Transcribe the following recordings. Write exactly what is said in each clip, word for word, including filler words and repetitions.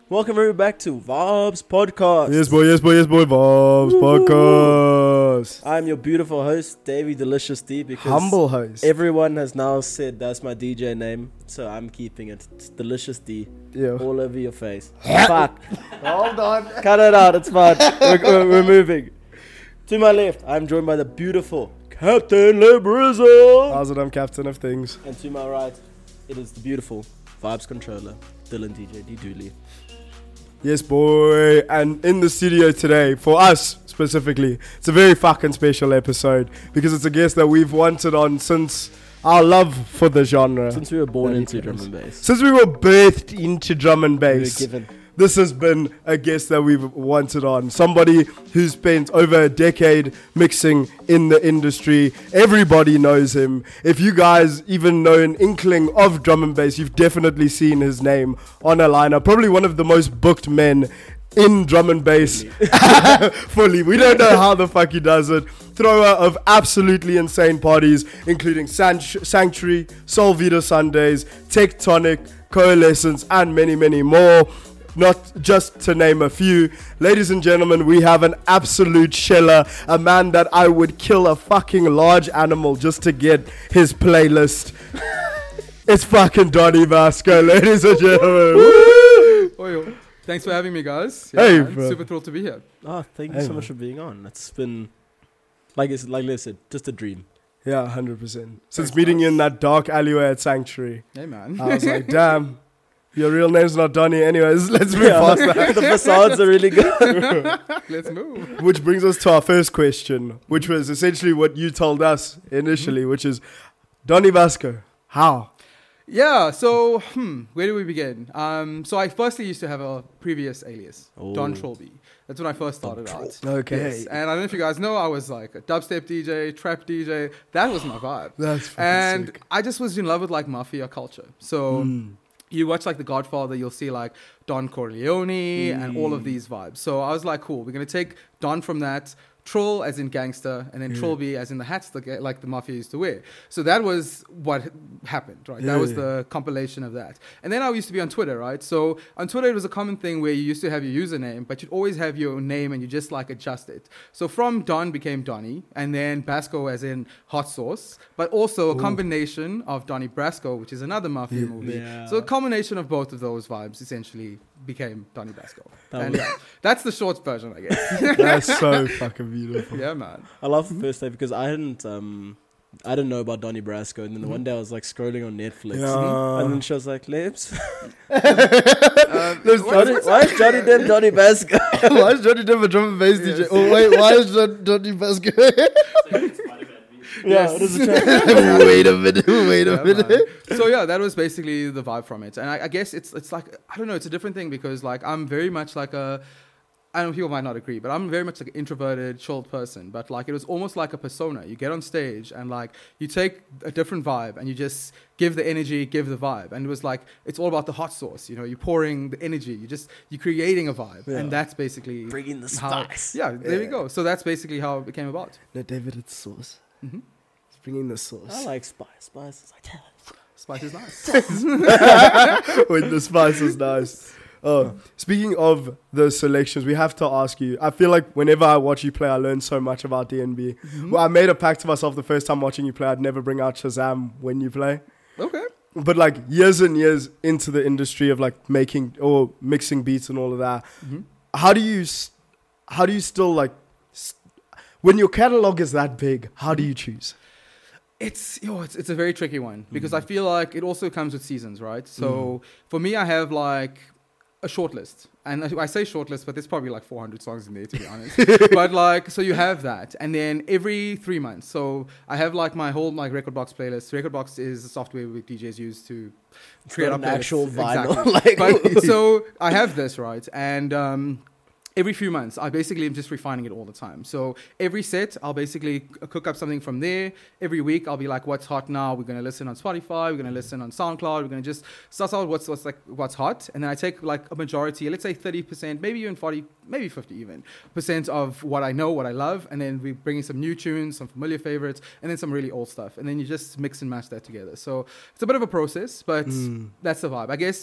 Welcome everybody back to Vibes Podcast. Yes, boy, yes, boy, yes, boy, Vibes Podcast. I'm your beautiful host, Davey Delicious D, because Humble host. everyone has now said that's my D J name, so I'm keeping it. It's Delicious D. Yeah. All over your face. Fuck. Hold on. Cut it out, it's fine. We're, we're, we're moving. To my left, I'm joined by the beautiful Captain Lebrizzle. How's it? I'm captain of things. And to my right, it is the beautiful Vibes Controller, Dylan D J D Dooley. Yes, boy. And in the studio today, for us specifically, it's a very fucking special episode because it's a guest that we've wanted on since our love for the genre. Since we were born That into is- drum and bass. Since we were birthed into drum and We were bass. given. This has been a guest that we've wanted on. Somebody who's spent over a decade mixing in the industry. Everybody knows him. If you guys even know an inkling of drum and bass, you've definitely seen his name on a lineup. Probably one of the most booked men in drum and bass. Fully. We don't know how the fuck he does it. Thrower of absolutely insane parties, including San- Sanctuary, Soul Vita Sundays, Tectonic, Coalescence, and many, many more. Not just to name a few. Ladies and gentlemen, we have an absolute sheller, a man that I would kill a fucking large animal just to get his playlist. It's fucking Donny Vasco, ladies and gentlemen. Woo! Oyo. Thanks for having me, guys. Hey, man. bro. Super thrilled to be here. Oh, thank you Hey, so man. much for being on. It's been, like it's, like Liz said, just a dream. Yeah, one hundred percent. Since Thanks, meeting guys. you in that dark alleyway at Sanctuary, Hey, man. I was like, damn, your real name's not Donny. Anyways, let's move Yeah. past that. The facades are really good. Let's move. Which brings us to our first question, which was essentially what you told us initially, which is, Donny Vasco, how? Yeah, so, hmm, where do we begin? Um, so I firstly used to have a previous alias, Don Oh. Trollby. That's when I first started out. Okay. Yes. And I don't know if you guys know, I was like a dubstep D J, trap D J. That was my vibe. That's fucking And sick. I just was in love with like mafia culture. So Mm. you watch like The Godfather, you'll see like Don Corleone and all of Mm. these vibes. So I was like, cool, we're going to take Don from that, Troll as in gangster, and then Yeah. Trollby as in the hats that ga- like the mafia used to wear. So that was what happened, right? Yeah, that was yeah. the compilation of that. And then I used to be on Twitter, right? So on Twitter, it was a common thing where you used to have your username, but you'd always have your name and you just like adjust it. So from Don became Donny, and then Basco as in hot sauce, but also a Ooh. combination of Donny Brasco, which is another mafia Yeah. movie. Yeah. So a combination of both of those vibes essentially became Donny Basco. That And was- yeah, that's the short version, I guess. That's so fucking beautiful. yeah, man. I love the first day because I hadn't, um, I didn't know about Donny Brasco, and then the one day I was like scrolling on Netflix, Yeah. and then she was like, "Lebs, Uh, There's what- Johnny, what's why is Johnny Depp Donny Basco?" Why is Johnny Depp a drum and bass D J? Yes. Oh wait, why is John, Johnny Vasco? Yeah, it is a trap. Wait a minute, wait a Yeah, minute. man. So yeah, that was basically the vibe from it, and I, I guess it's it's like I don't know, it's a different thing because like I'm very much like a. I know people might not agree, but I'm very much like an introverted, chilled person. But like it was almost like a persona. You get on stage and like you take a different vibe and you just give the energy, give the vibe. And it was like it's all about the hot sauce. You know, you're pouring the energy. You just you're creating a vibe, Yeah. and that's basically Bringing the how- spice. yeah, there we Yeah. go. So that's basically how it became about. No, David, it's sauce. hmm It's bringing the sauce. I like spice. Spice is like, Spice is nice. When the spice is nice. Oh, speaking of the selections, we have to ask you. I feel like whenever I watch you play, I learn so much about D N B. Mhm. Well, I made a pact to myself the first time watching you play, I'd never bring out Shazam when you play. Okay. But like years and years into the industry of like making or mixing beats and all of that, Mhm. how do you, s- how do you still like, s- when your catalog is that big, how do you choose? It's yo, it's it's a very tricky one because I feel like it also comes with seasons, right? So Mm. for me, I have like a short list, and I I say short list, but there's probably like four hundred songs in there to be honest. But like, so you have that, and then every three months, so I have like my whole like record box playlist. Record box is the software we D Js use to create not our an playlists. actual vinyl. Exactly. Like, But so I have this, right? And um, every few months, I basically am just refining it all the time. So every set, I'll basically c- cook up something from there. Every week, I'll be like, what's hot now? We're going to listen on Spotify. We're going to listen on SoundCloud. We're going to just suss out what's, what's, like, what's hot. And then I take like a majority, let's say thirty percent, maybe even forty, maybe fifty even, percent of what I know, what I love. And then we bring in some new tunes, some familiar favorites, and then some really old stuff. And then you just mix and match that together. So it's a bit of a process, but Mm. that's the vibe. I guess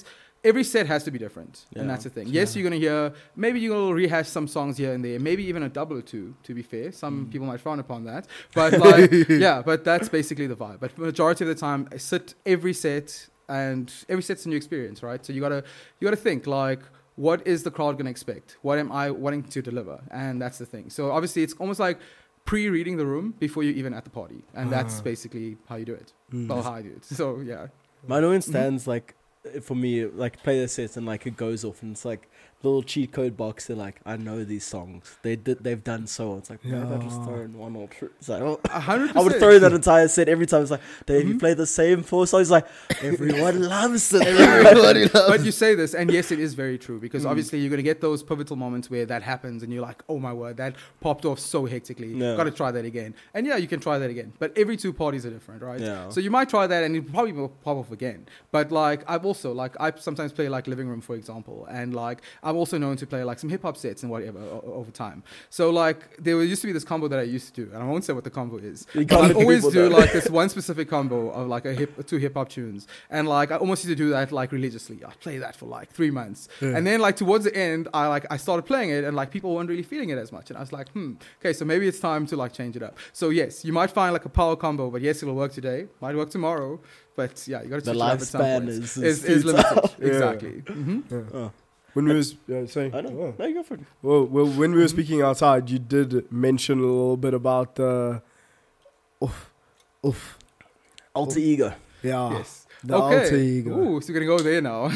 every set has to be different, Yeah. and that's the thing. Yes, you're gonna hear maybe you'll rehash some songs here and there, maybe even a double or two. To be fair, some Mm. people might frown upon that, but like yeah, but that's basically the vibe. But majority of the time, I sit every set, and every set's a new experience, right? So you gotta you gotta think like, what is the crowd gonna expect? What am I wanting to deliver? And that's the thing. So obviously, it's almost like pre-reading the room before you're even at the party, and that's Ah. basically how you do it. Mm. Well, how I do it. So yeah. Mine always stands like uh, for me, like play the set and like it goes off and it's like little cheat code box. They're like, I know these songs. They did. They've done so. It's like maybe I just Yeah. throw in one or two. It's like oh, A hundred I would percent. throw that entire set every time. It's like, Dave, you Mhm. play the same four songs. Like everyone loves it. Everybody loves But you say this, and yes, it is very true, because Mm. obviously you're going to get those pivotal moments where that happens and you're like, oh my word, that popped off so hectically. Yeah. Got to try that again. And yeah, you can try that again. But every two parties are different, right? Yeah. So you might try that and it probably will pop off again. But like, I've also, like, I sometimes play like Living Room, for example. And like, I'm also known to play like some hip hop sets and whatever o- o- over time. So like, there used to be this combo that I used to do, and I won't say what the combo is. You But can't I let always people do know. like this one specific combo of like a hip, two hip hop tunes, and like I almost used to do that like religiously. I play that for like three months, Yeah. and then like towards the end, I like I started playing it, and like people weren't really feeling it as much, and I was like, hmm, okay, so maybe it's time to like change it up. So yes, you might find like a power combo, but yes, it'll work today, might work tomorrow, but yeah, you got to The switch it up at some lifespan point. is- is, is is limited. futile. Yeah. Exactly. hmm Yeah. Oh, When we was yeah, saying, I know. oh. No, you go for it. Well, well, when we were Mhm. speaking outside, you did mention a little bit about the, oof, oof, Alter ego. yeah, Yes. the okay. alter ego. Ooh, so we're gonna go there now.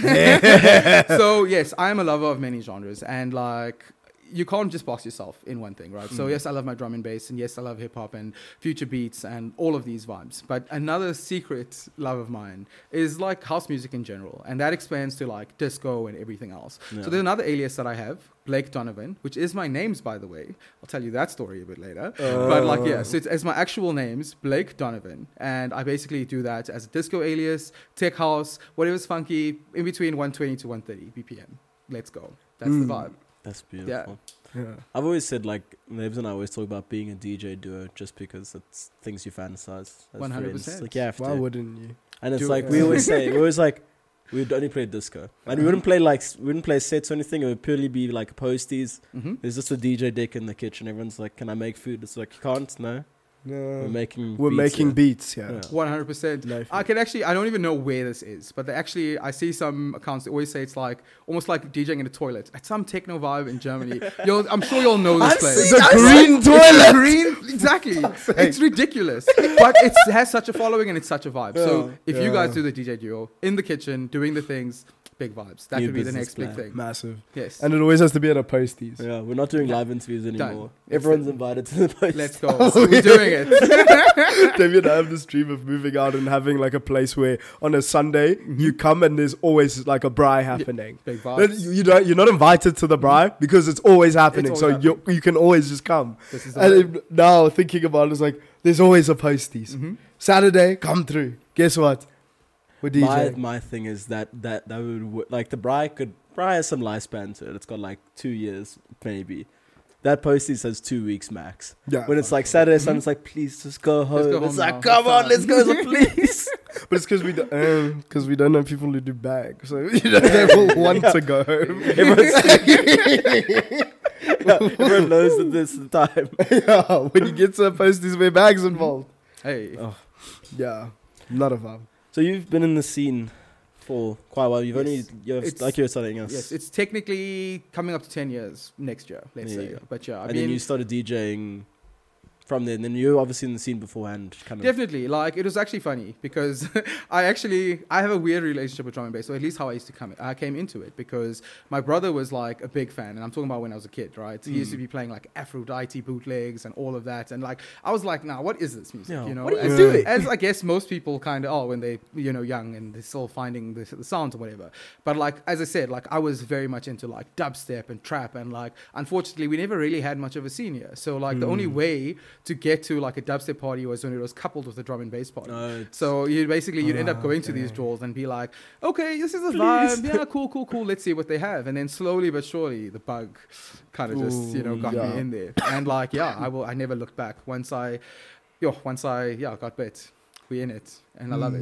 So yes, I am a lover of many genres, and like you can't just box yourself in one thing, right? So Mm. yes, I love my drum and bass, and yes, I love hip hop and future beats and all of these vibes. But another secret love of mine is like house music in general, and that expands to like disco and everything else. Yeah. So there's another alias that I have, Blake Donovan, which is my names, by the way. I'll tell you that story a bit later. But like, yeah, so it's, it's my actual names, Blake Donovan. And I basically do that as a disco alias, tech house, whatever's funky, in between one twenty to one thirty B P M. Let's go. That's Mm. the vibe. That's beautiful. Yeah. I've always said like Nabs and I always talk about being a D J duo just because it's things you fantasize. as one hundred friends. percent. Like you have Why to. wouldn't you? And it's Do like it. we always say, we always like we'd only play disco, and we wouldn't play like s- we wouldn't play sets or anything. It would purely be like posties. Mm-hmm. There's just a D J deck in the kitchen. Everyone's like, "Can I make food?" It's like you can't. No, we're No, making. we're beats making here. beats. Yeah. Yeah. one hundred percent. Life. I can actually, I don't even know where this is, but they actually, I see some accounts that always say it's like, almost like DJing in a toilet at some techno vibe in Germany. You'll, I'm sure you'll know this I've place. seen- The I've green The toilet. green, exactly. It's ridiculous, but it has such a following and it's such a vibe. So Yeah. if you Yeah. guys do the D J duo in the kitchen, doing the things, big vibes. That New could be the business next big plan. thing. Massive, Yes. and it always has to be at a posties. Yeah, we're not doing Yeah. live interviews anymore. Done. Everyone's invited to the post. Let's go. We're doing it. David, I have this dream of moving out and having like a place where on a Sunday you come and there's always like a braai happening. Big Then vibes. You, you don't, you're not invited to the braai because it's always happening. always so happening. you you can always just come. This is the And way. then now thinking about it, it's like there's always a posties. Mhm. Saturday, come through. Guess what? We're My DJing. my thing is that that that would wo- like the Bri could Bri has some lifespan to it. It's got like two years maybe. That postie says two weeks max. Yeah. When it's like Saturday, Sunday, it's like please just go home. Let's go it's home like now. come It's on, time. let's go, so please. But it's because we don't, um, cause we don't know people who do bags. So you know, they will want to go home. Everyone's everyone knows that this is the time. Yeah, when you get to a posties where bags involved. Hey. Oh. Yeah, not a vibe. So you've been in the scene for quite a while. You've Yes. only you're It's- like you were telling us. Yes, it's technically coming up to ten years next year, let's There say. you go. But yeah, I and mean, then you started DJing from there. And then you were obviously in the scene beforehand. Kind of. definitely, like, it was actually funny because I actually, I have a weird relationship with drum and bass, or at least how I used to come, I came into it because my brother was like a big fan, and I'm talking about when I was a kid, right? He used to Mm. be playing like Aphrodite bootlegs and all of that, and like, I was like, nah, what is this music, Yeah, you know? what are you as, doing? As I guess most people kind of are when they, you know, young and they're still finding the, the sounds or whatever. But like, as I said, like, I was very much into like dubstep and trap, and like, unfortunately, we never really had much of a scene here. So like, the only Mm. way to get to like a dubstep party was when it was coupled with a drum and bass party. No, it's- So you basically you'd end up Ah, going to these okay. draws and be like, okay, this is a Please. vibe. Yeah, cool, cool, cool. Let's see what they have. And then slowly but surely, the bug kind of just you know Ooh, got yeah. me in there. And like, yeah, I will. I never looked back. Once I, yo, once I yeah got bit, we in it, and I love Mm. it.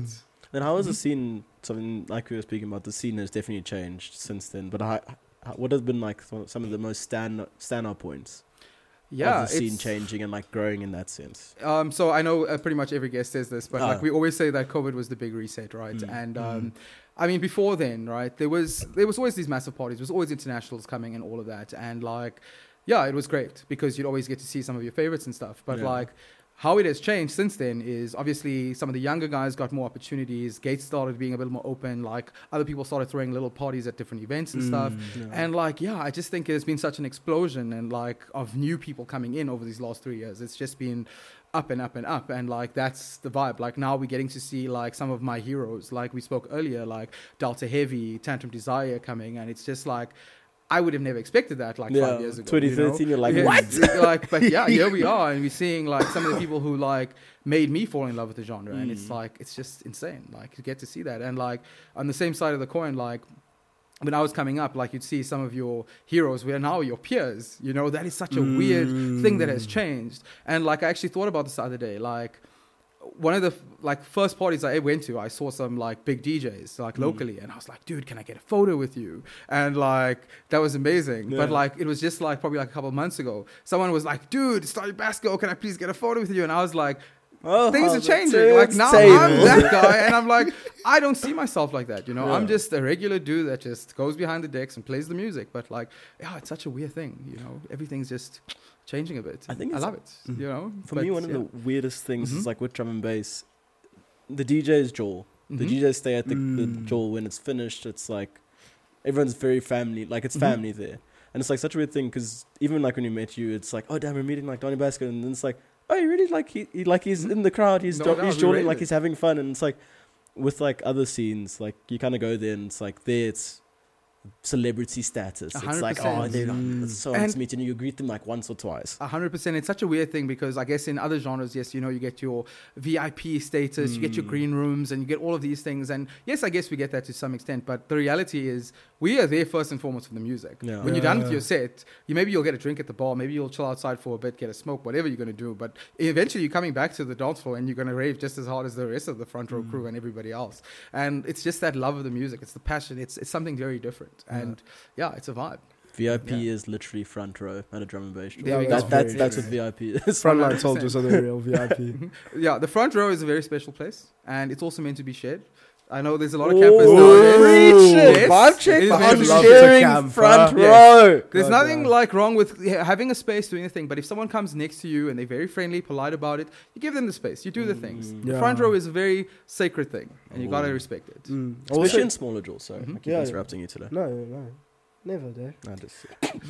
Then how has the Mhm. scene? Something like we were speaking about. The scene has definitely changed since then. But how, how, what has been like some some of the most stand standout points Yeah, of the scene it's- changing and like growing in that sense? Um, so I know uh, pretty much every guest says this, but Ah. like we always say that COVID was the big reset, right? Mm. And um, I mean, before then, right, there was there was always these massive parties. There was always internationals coming and all of that, and like, yeah, it was great because you'd always get to see some of your favorites and stuff. But Yeah. like, how it has changed since then is obviously some of the younger guys got more opportunities. Gates started being a bit more open. Like other people started throwing little parties at different events and stuff. Yeah. And like, yeah, I just think there's been such an explosion and like of new people coming in over these last three years. It's just been up and up and up. And like, that's the vibe. Like now we're getting to see like some of my heroes, like we spoke earlier, like Delta Heavy, Tantrum Desire coming. And it's just like, I would have never expected that like Yeah, five years ago. twenty you know? thirteen, you're like, Yeah, what? Like, but yeah, here we are, and we're seeing like some of the people who like made me fall in love with the genre, and it's Mm. like it's just insane. Like you get to see that, and like on the same side of the coin, like when I was coming up, like you'd see some of your heroes who are now your peers. You know, that is such a weird thing that has changed. And like I actually thought about this the other day, like. One of the like first parties I went to, I saw some like big D Js like Mm. locally, and I was like, "Dude, can I get a photo with you?" And like that was amazing. But Yeah. like it was just like probably like a couple of months ago, someone was like, "Dude, Starry Basco, can I please get a photo with you?" And I was like, Oh, "Things how are the changing. Like turns now table. I'm that guy, and I'm like, I don't see myself like that. You know, I'm Yeah. just a regular dude that just goes behind the decks and plays the music. But like, yeah, it's such a weird thing. You know, everything's just changing a bit. I think I it's- love it. Mm. You know, For But, me, one of yeah. the weirdest things Mhm. is like with drum and bass, the D J's Joel. The Mhm. D Js stay at the, Mm. the Joel when it's finished. It's like everyone's very family, like it's Mhm. family there, and it's like such a weird thing because even like when you met you, it's like, oh damn, we're meeting like Donny Basco, and then it's like, oh, you really like he, he like he's Mhm. in the crowd, he's No jo- doubt, he's we joining, rated like it. he's having fun, and it's like with like other scenes, like you kind of go there and it's like there it's celebrity status. A It's hundred like, oh, percent. they're Mm. like, so nice And- to meet you, and you greet them like once or twice. A hundred percent. It's such a weird thing because I guess in other genres, yes, you know, you get your V I P status, you get your Mm. green rooms, and you get all of these things. And yes, I guess we get that to some extent. But the reality is, we are there first and foremost for the music. Yeah. When you're done with Yeah. your set, you maybe you'll get a drink at the bar, maybe you'll chill outside for a bit, get a smoke, whatever you're gonna do. But eventually, you're coming back to the dance floor and you're gonna rave just as hard as the rest of the front row Mm. crew and everybody else. And it's just that love of the music. It's the passion. It's it's something very different. Yeah. And yeah, it's a vibe. V I P Yeah. is literally front row at a drum and bass show. There we Yeah, go. That, that's very that's true. what V I P is. Frontline soldiers are the real V I P. Yeah, the front row is a very special place, and it's also meant to be shared. I know there's a lot of campers nowadays. Preach it. Yes, Vibe check it is for meant to be love shared. to sharing camp, front huh? row. There's God, nothing yeah. like wrong with yeah, having a space doing a thing, but if someone comes next to you and they're very friendly, polite about it, you give them the space. You do the things. Mm. The Yeah. front row is a very sacred thing, and you gotta Ooh. respect it. Mm. Especially Also- in smaller jewels, sorry. Mhm. I keep Yeah, interrupting you today. no, no, never, Dave. I just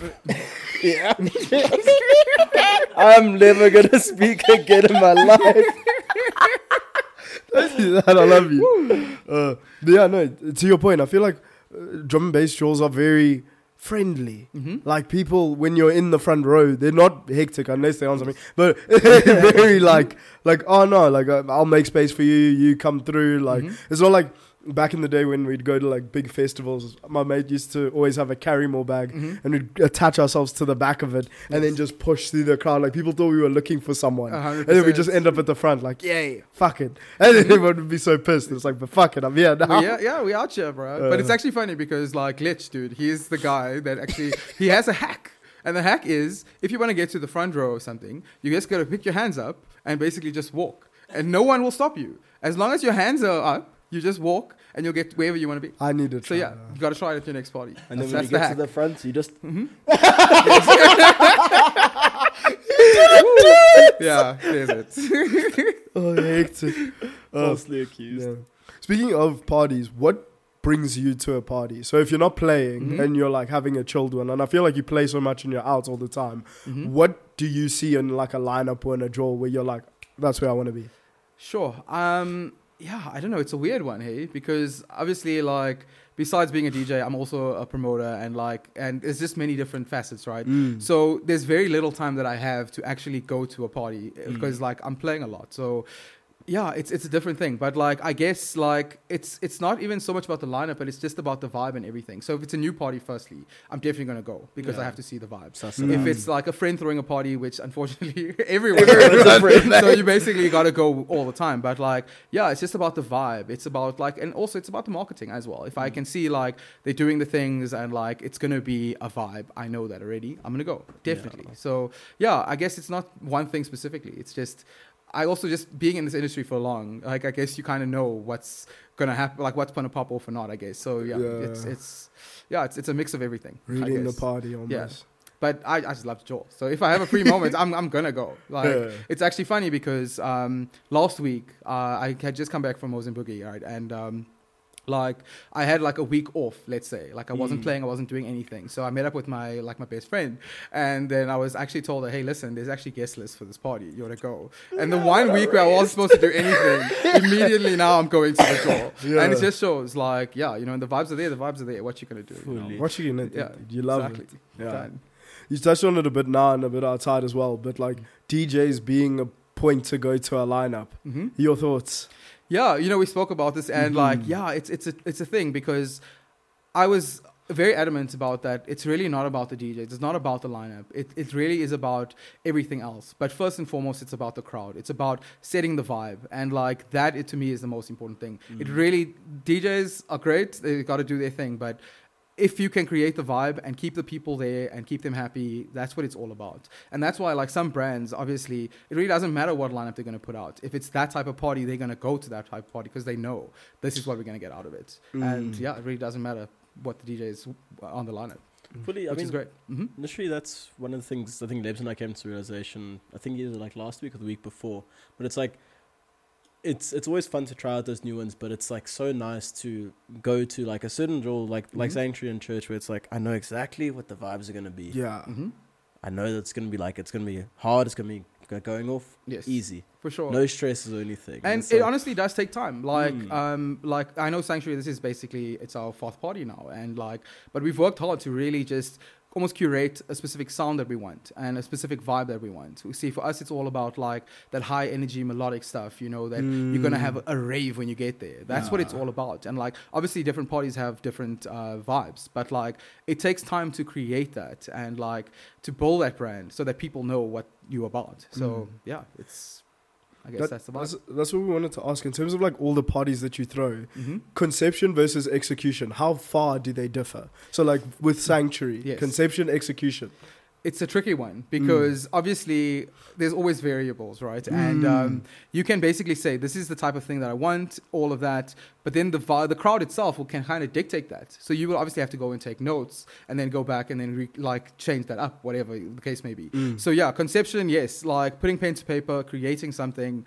yeah. I'm never gonna speak again in my life. that, I love you. Uh, but yeah, no, to your point, I feel like uh, drum and bass draws are very friendly. Mm-hmm. Like people, when you're in the front row, they're not hectic unless they're on something, but very like, like, oh no, like uh, I'll make space for you, you come through. Like Mhm. it's not like back in the day when we'd go to like big festivals. My mate used to always have a Carrymore bag, Mhm. and we'd attach ourselves to the back of it, and then just push through the crowd. Like people thought we were looking for someone. A hundred And then we just percent. end up at the front, like, yay, fuck it. And then everyone would be so pissed. It's like, but fuck it, I'm here now. We- yeah, yeah, we out here, bro. but it's Uh. actually funny because, like, Glitch, dude, he's the guy that actually he has a hack, and the hack is if you want to get to the front row or something, you just gotta pick your hands up and basically just walk, and no one will stop you as long as your hands are up. You just walk, and you'll get wherever you want to be. I need to So try yeah, that. you gotta try it at your next party. And then that's when that's you the get hack. to the front, you just Yeah, there's it. Oh, hectic. Uh, falsely accused. yeah. Speaking of parties, what brings you to a party? So if you're not playing Mhm. and you're like having a chilled one, and I feel like you play so much and you're out all the time, Mhm. what do you see in like a lineup or in a draw where you're like, that's where I want to be? Sure. Um, yeah, I don't know. It's a weird one, hey, because obviously, like, besides being a D J, I'm also a promoter, and like, and there's just many different facets, right? Mm. So there's very little time that I have to actually go to a party Mm. because, like, I'm playing a lot. So yeah, it's it's a different thing. But like, I guess like it's it's not even so much about the lineup, but it's just about the vibe and everything. So if it's a new party, firstly, I'm definitely gonna go because Yeah. I have to see the vibes. Suss Mm. it If out. it's like a friend throwing a party, which unfortunately everyone is a friend, so you basically got to go all the time. But like, yeah, it's just about the vibe. It's about like, and also it's about the marketing as well. If I can see like they're doing the things and like it's gonna be a vibe, I know that already. I'm gonna go definitely. Yeah. So yeah, I guess it's not one thing specifically. It's just. I also just being in this industry for long, like I guess you kind of know what's gonna happen, like what's gonna pop off or not. I guess so. Yeah, Yeah. it's it's yeah, it's it's a mix of everything. I Reading the guess. party almost. Yeah. But I, I just love to jaw. So if I have a free moment, I'm I'm gonna go. Like Yeah. it's actually funny because um, last week uh, I had just come back from Mozambique, right? And um, like I had like a week off, let's say. Like I wasn't Mm. playing, I wasn't doing anything. So I met up with my like my best friend, and then I was actually told her, hey, listen, there's actually guest list for this party. You wanna go? And the one week where I wasn't supposed to do anything, immediately now I'm going to the jaw. Yeah. And it just shows like, yeah, you know, and the vibes are there, the vibes are there. What you gonna do? You know? Fully. What you gonna do? Yeah, You love exactly. it. Yeah. Done. You touched on it a bit now and a bit outside as well, but like D Js being a point to go to a lineup. Mm-hmm. Your thoughts? Yeah, you know, we spoke about this, and like, Mhm. yeah, it's it's a it's a thing because I was very adamant about that. It's really not about the D Js. It's not about the lineup. It it really is about everything else. But first and foremost, it's about the crowd. It's about setting the vibe, and like that, it to me is the most important thing. It really D Js are great. They got to do their thing, but if you can create the vibe and keep the people there and keep them happy, that's what it's all about. And that's why, like some brands, obviously, it really doesn't matter what lineup they're going to put out. If it's that type of party, they're going to go to that type of party because they know this is what we're going to get out of it. And Mm. yeah, it really doesn't matter what the D J is on the lineup, Fully, I which mean, is great. hmm initially that's one of the things I think Lebs and I came to realization. I think either like last week or the week before. But it's like, it's it's always fun to try out those new ones, but it's like so nice to go to like a certain draw, like like Mhm. Sanctuary in church, where it's like I know exactly what the vibes are gonna be. Yeah. hmm I know that it's gonna be like it's gonna be hard. It's gonna be go- going off Yes, easy, for sure. no stresses or anything. And it's it like- honestly does take time. Like, Mm. um, like I know Sanctuary. This is basically it's our fourth party now, and like, but we've worked hard to really just almost curate a specific sound that we want and a specific vibe that we want. We see for us, it's all about like that high energy melodic stuff. You know that you're gonna have a, a rave when you get there. That's what it's Yeah. all about. And like, obviously, different parties have different uh, vibes, but like, it takes time to create that and like to build that brand so that people know what you're about. So Mm. yeah, it's. I guess That- that's the vibe. That's, that's what we wanted to ask in terms of like all the parties that you throw. Mm-hmm. Conception versus execution. How far do they differ? So like with Sanctuary, Yes. conception, execution. It's a tricky one because obviously there's always variables, right? And Mm. um, you can basically say this is the type of thing that I want, all of that, but then the vi- the crowd itself will can kind of dictate that. So you will obviously have to go and take notes and then go back and then re- like change that up, whatever the case may be. Mm. So yeah, conception, yes, like putting pen to paper, creating something.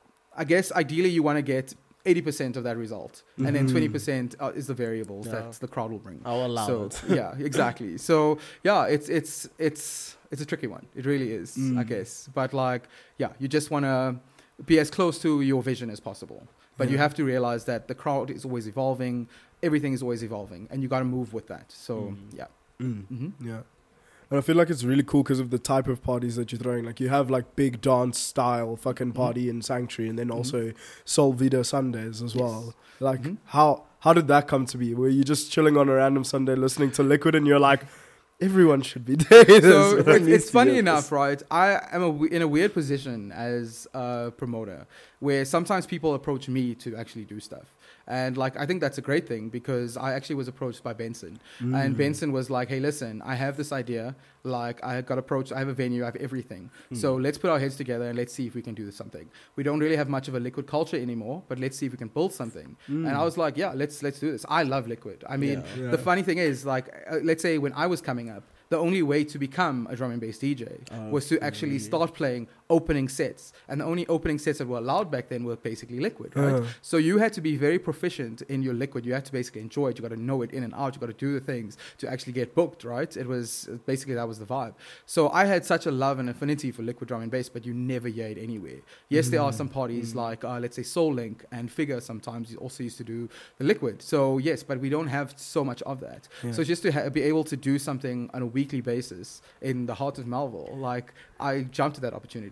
I guess ideally you want to get eighty percent of that result, and then Mhm. twenty percent uh, is the variables Yeah. that the crowd will bring. I'll allow So it. yeah, exactly. So yeah, it's it's it's it's a tricky one. It really is, I Mm. guess. But like, yeah, you just want to be as close to your vision as possible. But you Yeah. have to realize that the crowd is always evolving. Everything is always evolving, and you got to move with that. So Mm. yeah. Mm. hmm Yeah. And I feel like it's really cool because of the type of parties that you're throwing. Like you have like big dance style fucking Mhm. party in Sanctuary, and then Mhm. also Soul Vida Sundays as well. Like Mhm. how how did that come to be? Were you just chilling on a random Sunday listening to Liquid, and you're like, everyone should be doing this? So Everyone it's, needs it's to funny do enough, this. right? I am a w- in a weird position as a promoter where sometimes people approach me to actually do stuff. And like, I think that's a great thing because I actually was approached by Benson. And Mm. Benson was like, hey, listen, I have this idea. Like, I got approached. I have a venue. I have everything. So let's put our heads together and let's see if we can do something. We don't really have much of a liquid culture anymore, but let's see if we can build something. Mm. And I was like, yeah, let's let's do this. I love liquid. I mean, Yeah. Yeah. the funny thing is, like, uh, let's say when I was coming up, the only way to become a drum and bass D J Oh, was to actually really? start playing opening sets. And the only opening sets that were allowed back then were basically liquid, right? Uh. So you had to be very proficient in your liquid. You had to basically enjoy it. You got to know it in and out. You got to do the things to actually get booked, right? It was basically that was the vibe. So I had such a love and affinity for liquid drum and bass, but you never hear it anywhere. Yes, there are some parties like, uh, let's say, Soul Link and Figure sometimes you also used to do the liquid. So yes, but we don't have so much of that. Yeah. So just to ha- be able to do something on a weekly basis in the heart of Melville, like I jumped at that opportunity.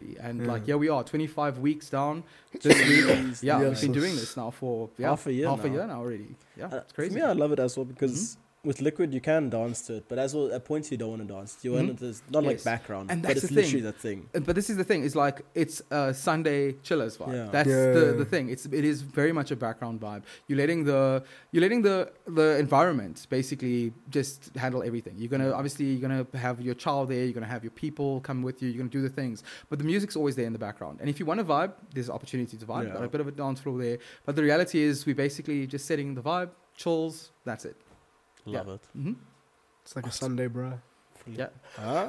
already. And Yeah. like, here we are, twenty-five weeks down this week. Jeez. Yeah, Yeah, we've been so doing s- this now for yeah, Half a year half a now. year now already. Yeah, Uh, it's crazy. For me, I love it as well because with Liquid you can dance to it, but as well at points you don't want to dance. You want Mhm. it as not like Yes. background, And but that's it's the literally thing. that thing. Uh, But this is the thing. It's like it's a Sunday chillers vibe. Yeah. That's Yeah. the, the thing. It's it is very much a background vibe. You're letting the you're letting the the environment basically just handle everything. You're gonna obviously you're gonna have your child there. You're gonna have your people come with you. You're gonna do the things. But the music's always there in the background. And if you want to vibe, there's opportunity to vibe. Yeah. Got a bit of a dance floor there. But the reality is we basically just setting the vibe, chills. That's it. Love Yeah. it. hmm It's like a Sunday, bro. Yeah. Ah.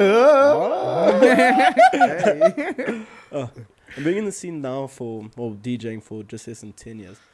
Hey. Oh, I'm being in the scene now for, well, DJing for just less than ten years.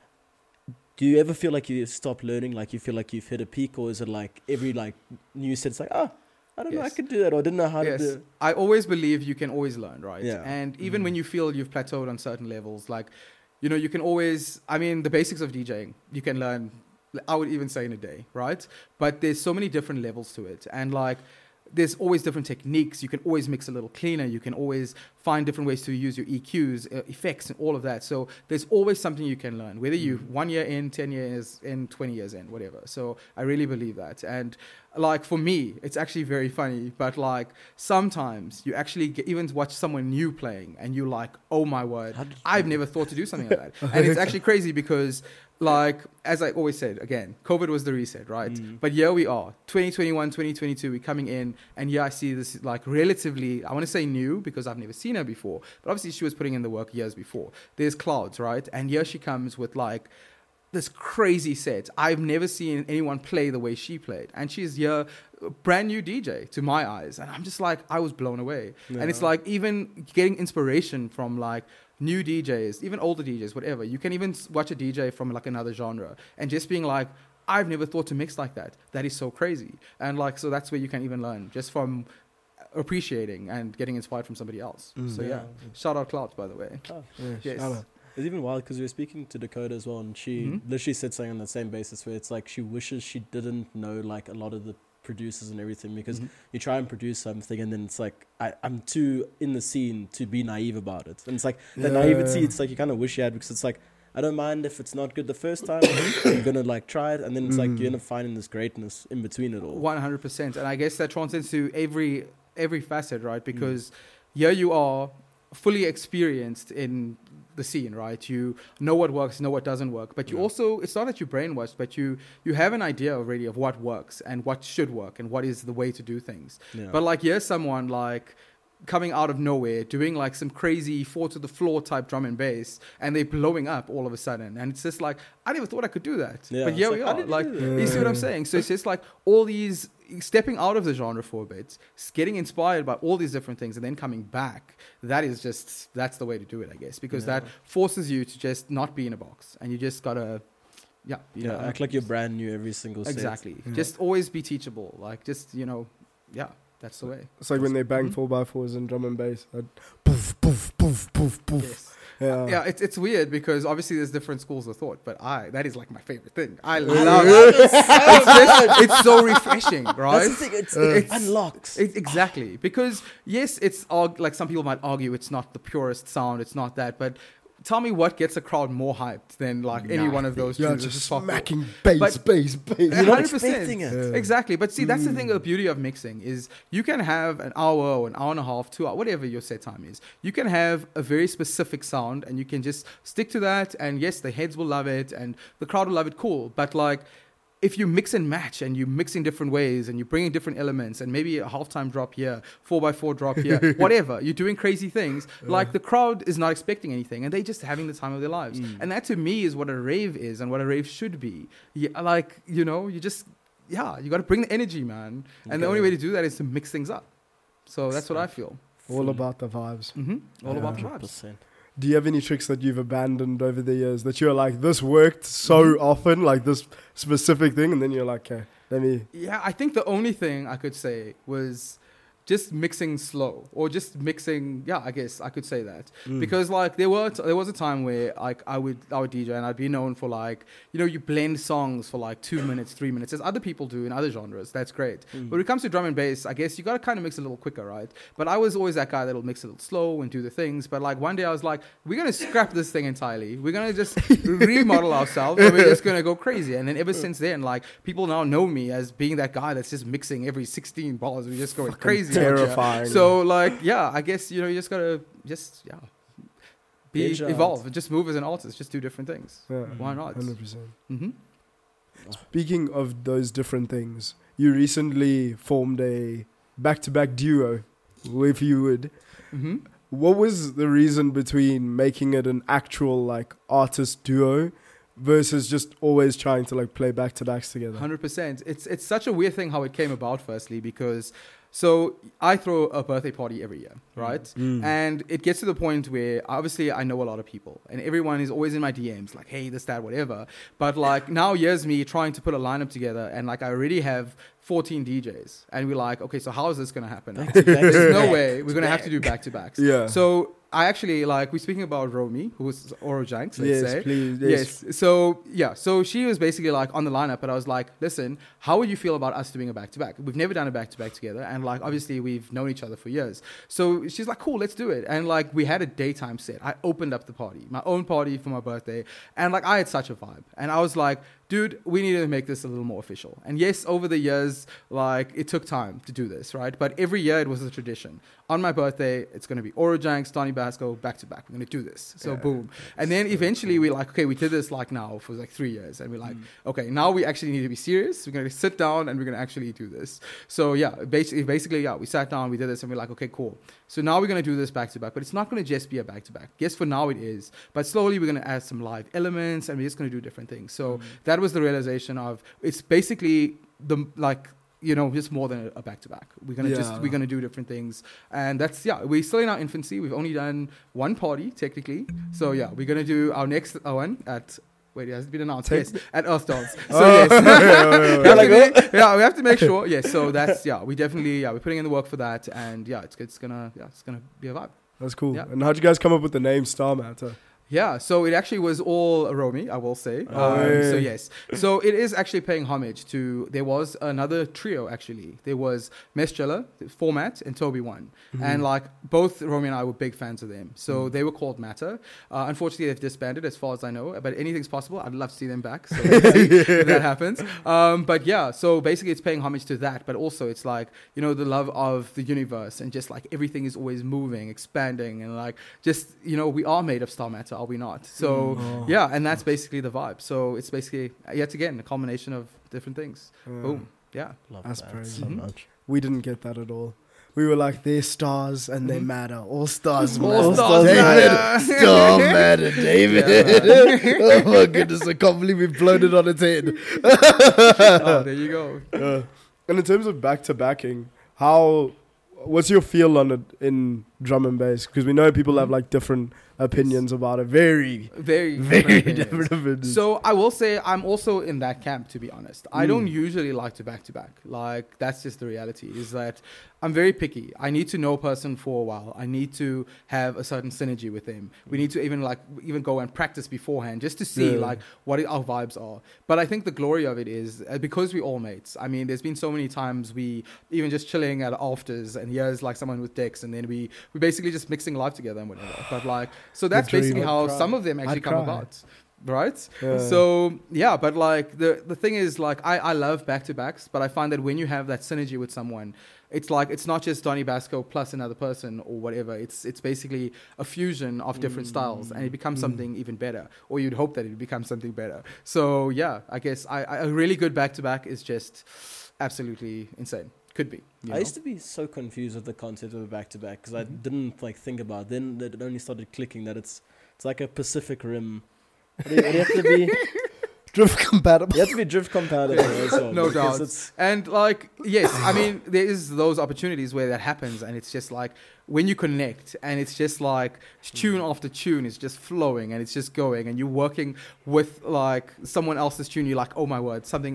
Do you ever feel like you stop learning, like you feel like you've hit a peak, or is it like every like new set, it's like, ah, I don't know, I Yes. could do that, or I didn't know how Yes. to do it. I always believe you can always learn, right? Yeah. And even Mhm. when you feel you've plateaued on certain levels, like, you know, you can always, I mean, the basics of DJing, you can learn, I would even say in a day, right? But there's so many different levels to it. And like, there's always different techniques. You can always mix a little cleaner. You can always find different ways to use your E Qs, uh, effects, and all of that. So there's always something you can learn, whether you one year in, ten years in, twenty years in, whatever. So I really believe that. And like for me, it's actually very funny, but like sometimes you actually get, even watch someone new playing and you're like, oh my word, How did you I've do never thought to do something like that. And it's actually crazy because like, as I always said, again, COVID was the reset, right? Mm. But here we are, twenty twenty-one, twenty twenty-two, we're coming in, and yeah, I see this like relatively, I want to say new because I've never seen her before, but obviously she was putting in the work years before. There's Clouds, right? And here she comes with like this crazy set. I've never seen anyone play the way she played. And she's here, a brand new D J to my eyes. And I'm just like, I was blown away. And it's Yeah. like even getting inspiration from like new D Js, even older D Js, whatever. You can even s- watch a D J from like another genre and just being like, I've never thought to mix like that. That is so crazy. And like, so that's where you can even learn just from appreciating and getting inspired from somebody else. Mm. So yeah, Yeah. shout out Clouds, by the way. Oh. Yeah, Yes. shout out. It's even wild because we were speaking to Dakota as well, and she Mhm. literally said something on the same basis where it's like she wishes she didn't know like a lot of the producers and everything, because Mhm. you try and produce something and then it's like I, I'm too in the scene to be naive about it, and it's like the Yeah. naivety. It's like you kind of wish you had, because it's like I don't mind if it's not good the first time. I'm gonna like try it, and then it's like Mm. you end up finding this greatness in between it all. One hundred percent, and I guess that transcends to every every facet, right? Because here you are, fully experienced in the scene, right? You know what works, know what doesn't work, but you Yeah. also, it's not that you're brainwashed, but you you have an idea already of what works and what should work and what is the way to do things. Yeah. But like, here's someone like coming out of nowhere, doing like some crazy four to the floor type drum and bass, and they're blowing up all of a sudden. And it's just like, I never thought I could do that. Yeah, But it's here like, we how are. did you Like, do that? you see what I'm Yeah. saying? So it's just like all these, stepping out of the genre for a bit, s- getting inspired by all these different things, and then coming back. That is just, that's the way to do it, I guess, because Yeah. that forces you to just not be in a box. And you just gotta, yeah. You yeah, know, act like you're brand new every single set. Exactly. Yeah. Just always be teachable. Like, just, you know, yeah, that's the way. It's like when they bang Mhm. four by fours and drum and bass. I'd poof, poof, poof, poof, poof. Yes. Yeah. Yeah, it's it's weird because obviously there's different schools of thought, but I that is like my favorite thing. I I love love it. It's, just, it's so refreshing, That's right? the thing. It's, Uh, it It's- unlocks. It, exactly, because yes, it's arg- like some people might argue it's not the purest sound, it's not that, but tell me what gets a crowd more hyped than like any one of those Yeah, tunes. just It's pop- smacking bass, But- bass, bass. You're not one hundred percent. expecting it. Yeah. Exactly, but see, that's the thing. Mm. The beauty of mixing is you can have an hour or an hour and a half, two hours, whatever your set time is. You can have a very specific sound, and you can just stick to that. And yes, the heads will love it, and the crowd will love it. Cool, but like, if you mix and match, and you mix in different ways, and you bring in different elements, and maybe a halftime drop here, four by four drop here, whatever, you're doing crazy things. Like the crowd is not expecting anything, and they're just having the time of their lives. Mm. And that to me is what a rave is, and what a rave should be. Yeah, like you know, you just yeah, you got to bring the energy, man. And the Okay. only way to do that is to mix things up. So that's what I feel. All about the vibes. hmm All Yeah. about the one hundred vibes. percent. Do you have any tricks that you've abandoned over the years that you're like, this worked so Mm-hmm. often, like this specific thing, and then you're like, okay, let me. Yeah, I think the only thing I could say was just mixing slow or just mixing. Yeah, I guess I could say that Mm. because like there were t- there was a time where like I would I would D J and I'd be known for like you know you blend songs for like two minutes, three minutes as other people do in other genres. That's great. Mm. But when it comes to drum and bass, I guess you got to kind of mix a little quicker, right? But I was always that guy that'll mix a little slow and do the things. But like one day I was like, we're gonna scrap this thing entirely. We're gonna just remodel ourselves and we're just gonna go crazy. And then ever since then, like people now know me as being that guy that's just mixing every sixteen bars. We're just going crazy. Terrifying. So like, yeah, I guess, you know, you just gotta just, yeah, be, Get your evolve, just move as an artist, just do different things. Yeah, Why not? one hundred percent. Mm-hmm. Speaking of those different things, you recently formed a back-to-back duo, if you would. Mm-hmm. What was the reason between making it an actual like artist duo versus just always trying to like play back-to-backs together? one hundred percent. It's it's such a weird thing how it came about, firstly, because so I throw a birthday party every year, right? Mm. And it gets to the point where obviously I know a lot of people and everyone is always in my D Ms like, hey, this, that, whatever. But like now here's me trying to put a lineup together and like I already have fourteen D Js and we're like, okay, so how is this going to happen? now? There's no way we're going to have to do back-to-backs. Yeah. So I actually like, we're speaking about Romy, who's Orojanks, let's yes, say. please. Yes. Yes. So yeah. So she was basically like on the lineup, but I was like, listen, how would you feel about us doing a back to back? We've never done a back to back together, and like obviously we've known each other for years. So she's like, cool, let's do it. And like we had a daytime set. I opened up the party, my own party for my birthday, and like I had such a vibe, and I was like, dude, we need to make this a little more official. And yes, over the years, like it took time to do this, right? But every year it was a tradition. On my birthday, it's going to be Orojanks, Donnie Basco, back to back. We're going to do this. So Yeah. boom. And then eventually we're like, okay, we did this like now for like three years. And we're like, Mm. okay, now we actually need to be serious. We're going to sit down and we're going to actually do this. So yeah, basically, basically, yeah, we sat down, we did this, and we're like, okay, cool. So now we're going to do this back to back, but it's not going to just be a back to back. Yes, for now it is, but slowly we're going to add some live elements and we're just going to do different things. So Mm. that was the realization of it's basically the like, you know, just more than a back to back. We're gonna Yeah. just we're gonna do different things, and that's yeah. We're still in our infancy. We've only done one party technically, so yeah, we're gonna do our next uh, one at. Wait, it hasn't been announced. Take- Yes, at Earth Dance. So Oh. yes, Yeah, yeah, We have to yeah. make- yeah, we have to make sure. Yes, so that's yeah. We definitely yeah. We're putting in the work for that, and yeah, it's it's gonna yeah, it's gonna be a vibe. That's cool. Yeah. And how'd you guys come up with the name Star Matter? Yeah, so it actually was all Romy, I will say. Oh, um, yeah. So yes, so it is actually paying homage to. There was another trio actually. There was Meschella, Format, and Toby One, Mm-hmm. and like both Romy and I were big fans of them. So Mm. they were called Matter. Uh, unfortunately, they've disbanded, as far as I know. But anything's possible. I'd love to see them back. So let's see if that happens. Um, but yeah, so basically, it's paying homage to that. But also, it's like you know the love of the universe and just like everything is always moving, expanding, and like just you know we are made of star matter, are we not? So. Oh. Yeah, and that's basically the vibe. So it's basically yet again a combination of different things. Yeah. Boom. Yeah. Love That's that crazy. so Mhm. much. We didn't get that at all. We were like, they're stars and they Mhm. matter. All stars All matter. stars matter. Star matter, David. oh my goodness, I can't believe we've blown it on its head. Oh, there you go. Uh, and in terms of back to backing, how, what's your feel on it in drum and bass? Because we know people have like different opinions about it. Very, Very, very opinions. different opinions. So I will say I'm also in that camp, to be honest. I Mm. don't usually like to back to back. Like that's just the reality. Is that I'm very picky. I need to know a person for a while. I need to have a certain synergy with them. We need to even like even go and practice beforehand just to see Yeah. like what our vibes are. But I think the glory of it is uh, because we're all mates. I mean, there's been so many times we even just chilling at afters and here's like someone with decks and then we we basically just mixing live together and whatever. But like so that's dream. basically I'd how cry. some of them actually I'd come cry. about. Right? Yeah. So yeah, but like the the thing is like I, I love back to backs, but I find that when you have that synergy with someone, it's like it's not just Donnie Basco plus another person or whatever. It's it's basically a fusion of different styles, and it becomes Mm. something even better. Or you'd hope that it becomes something better. So yeah, I guess I, I a really good back to back is just absolutely insane. Could be. you I know? used to be so confused with the concept of a back to back because I Mhm. didn't like think about it. Then it only started clicking that it's it's like a Pacific Rim. But you, you have to be drift compatible. you have to be drift compatible as well. No because doubt. It's, And like, yes, I mean, there is those opportunities where that happens, and it's just like when you connect, and it's just like tune after tune is just flowing, and it's just going, and you're working with like someone else's tune. You're like, oh my word, something.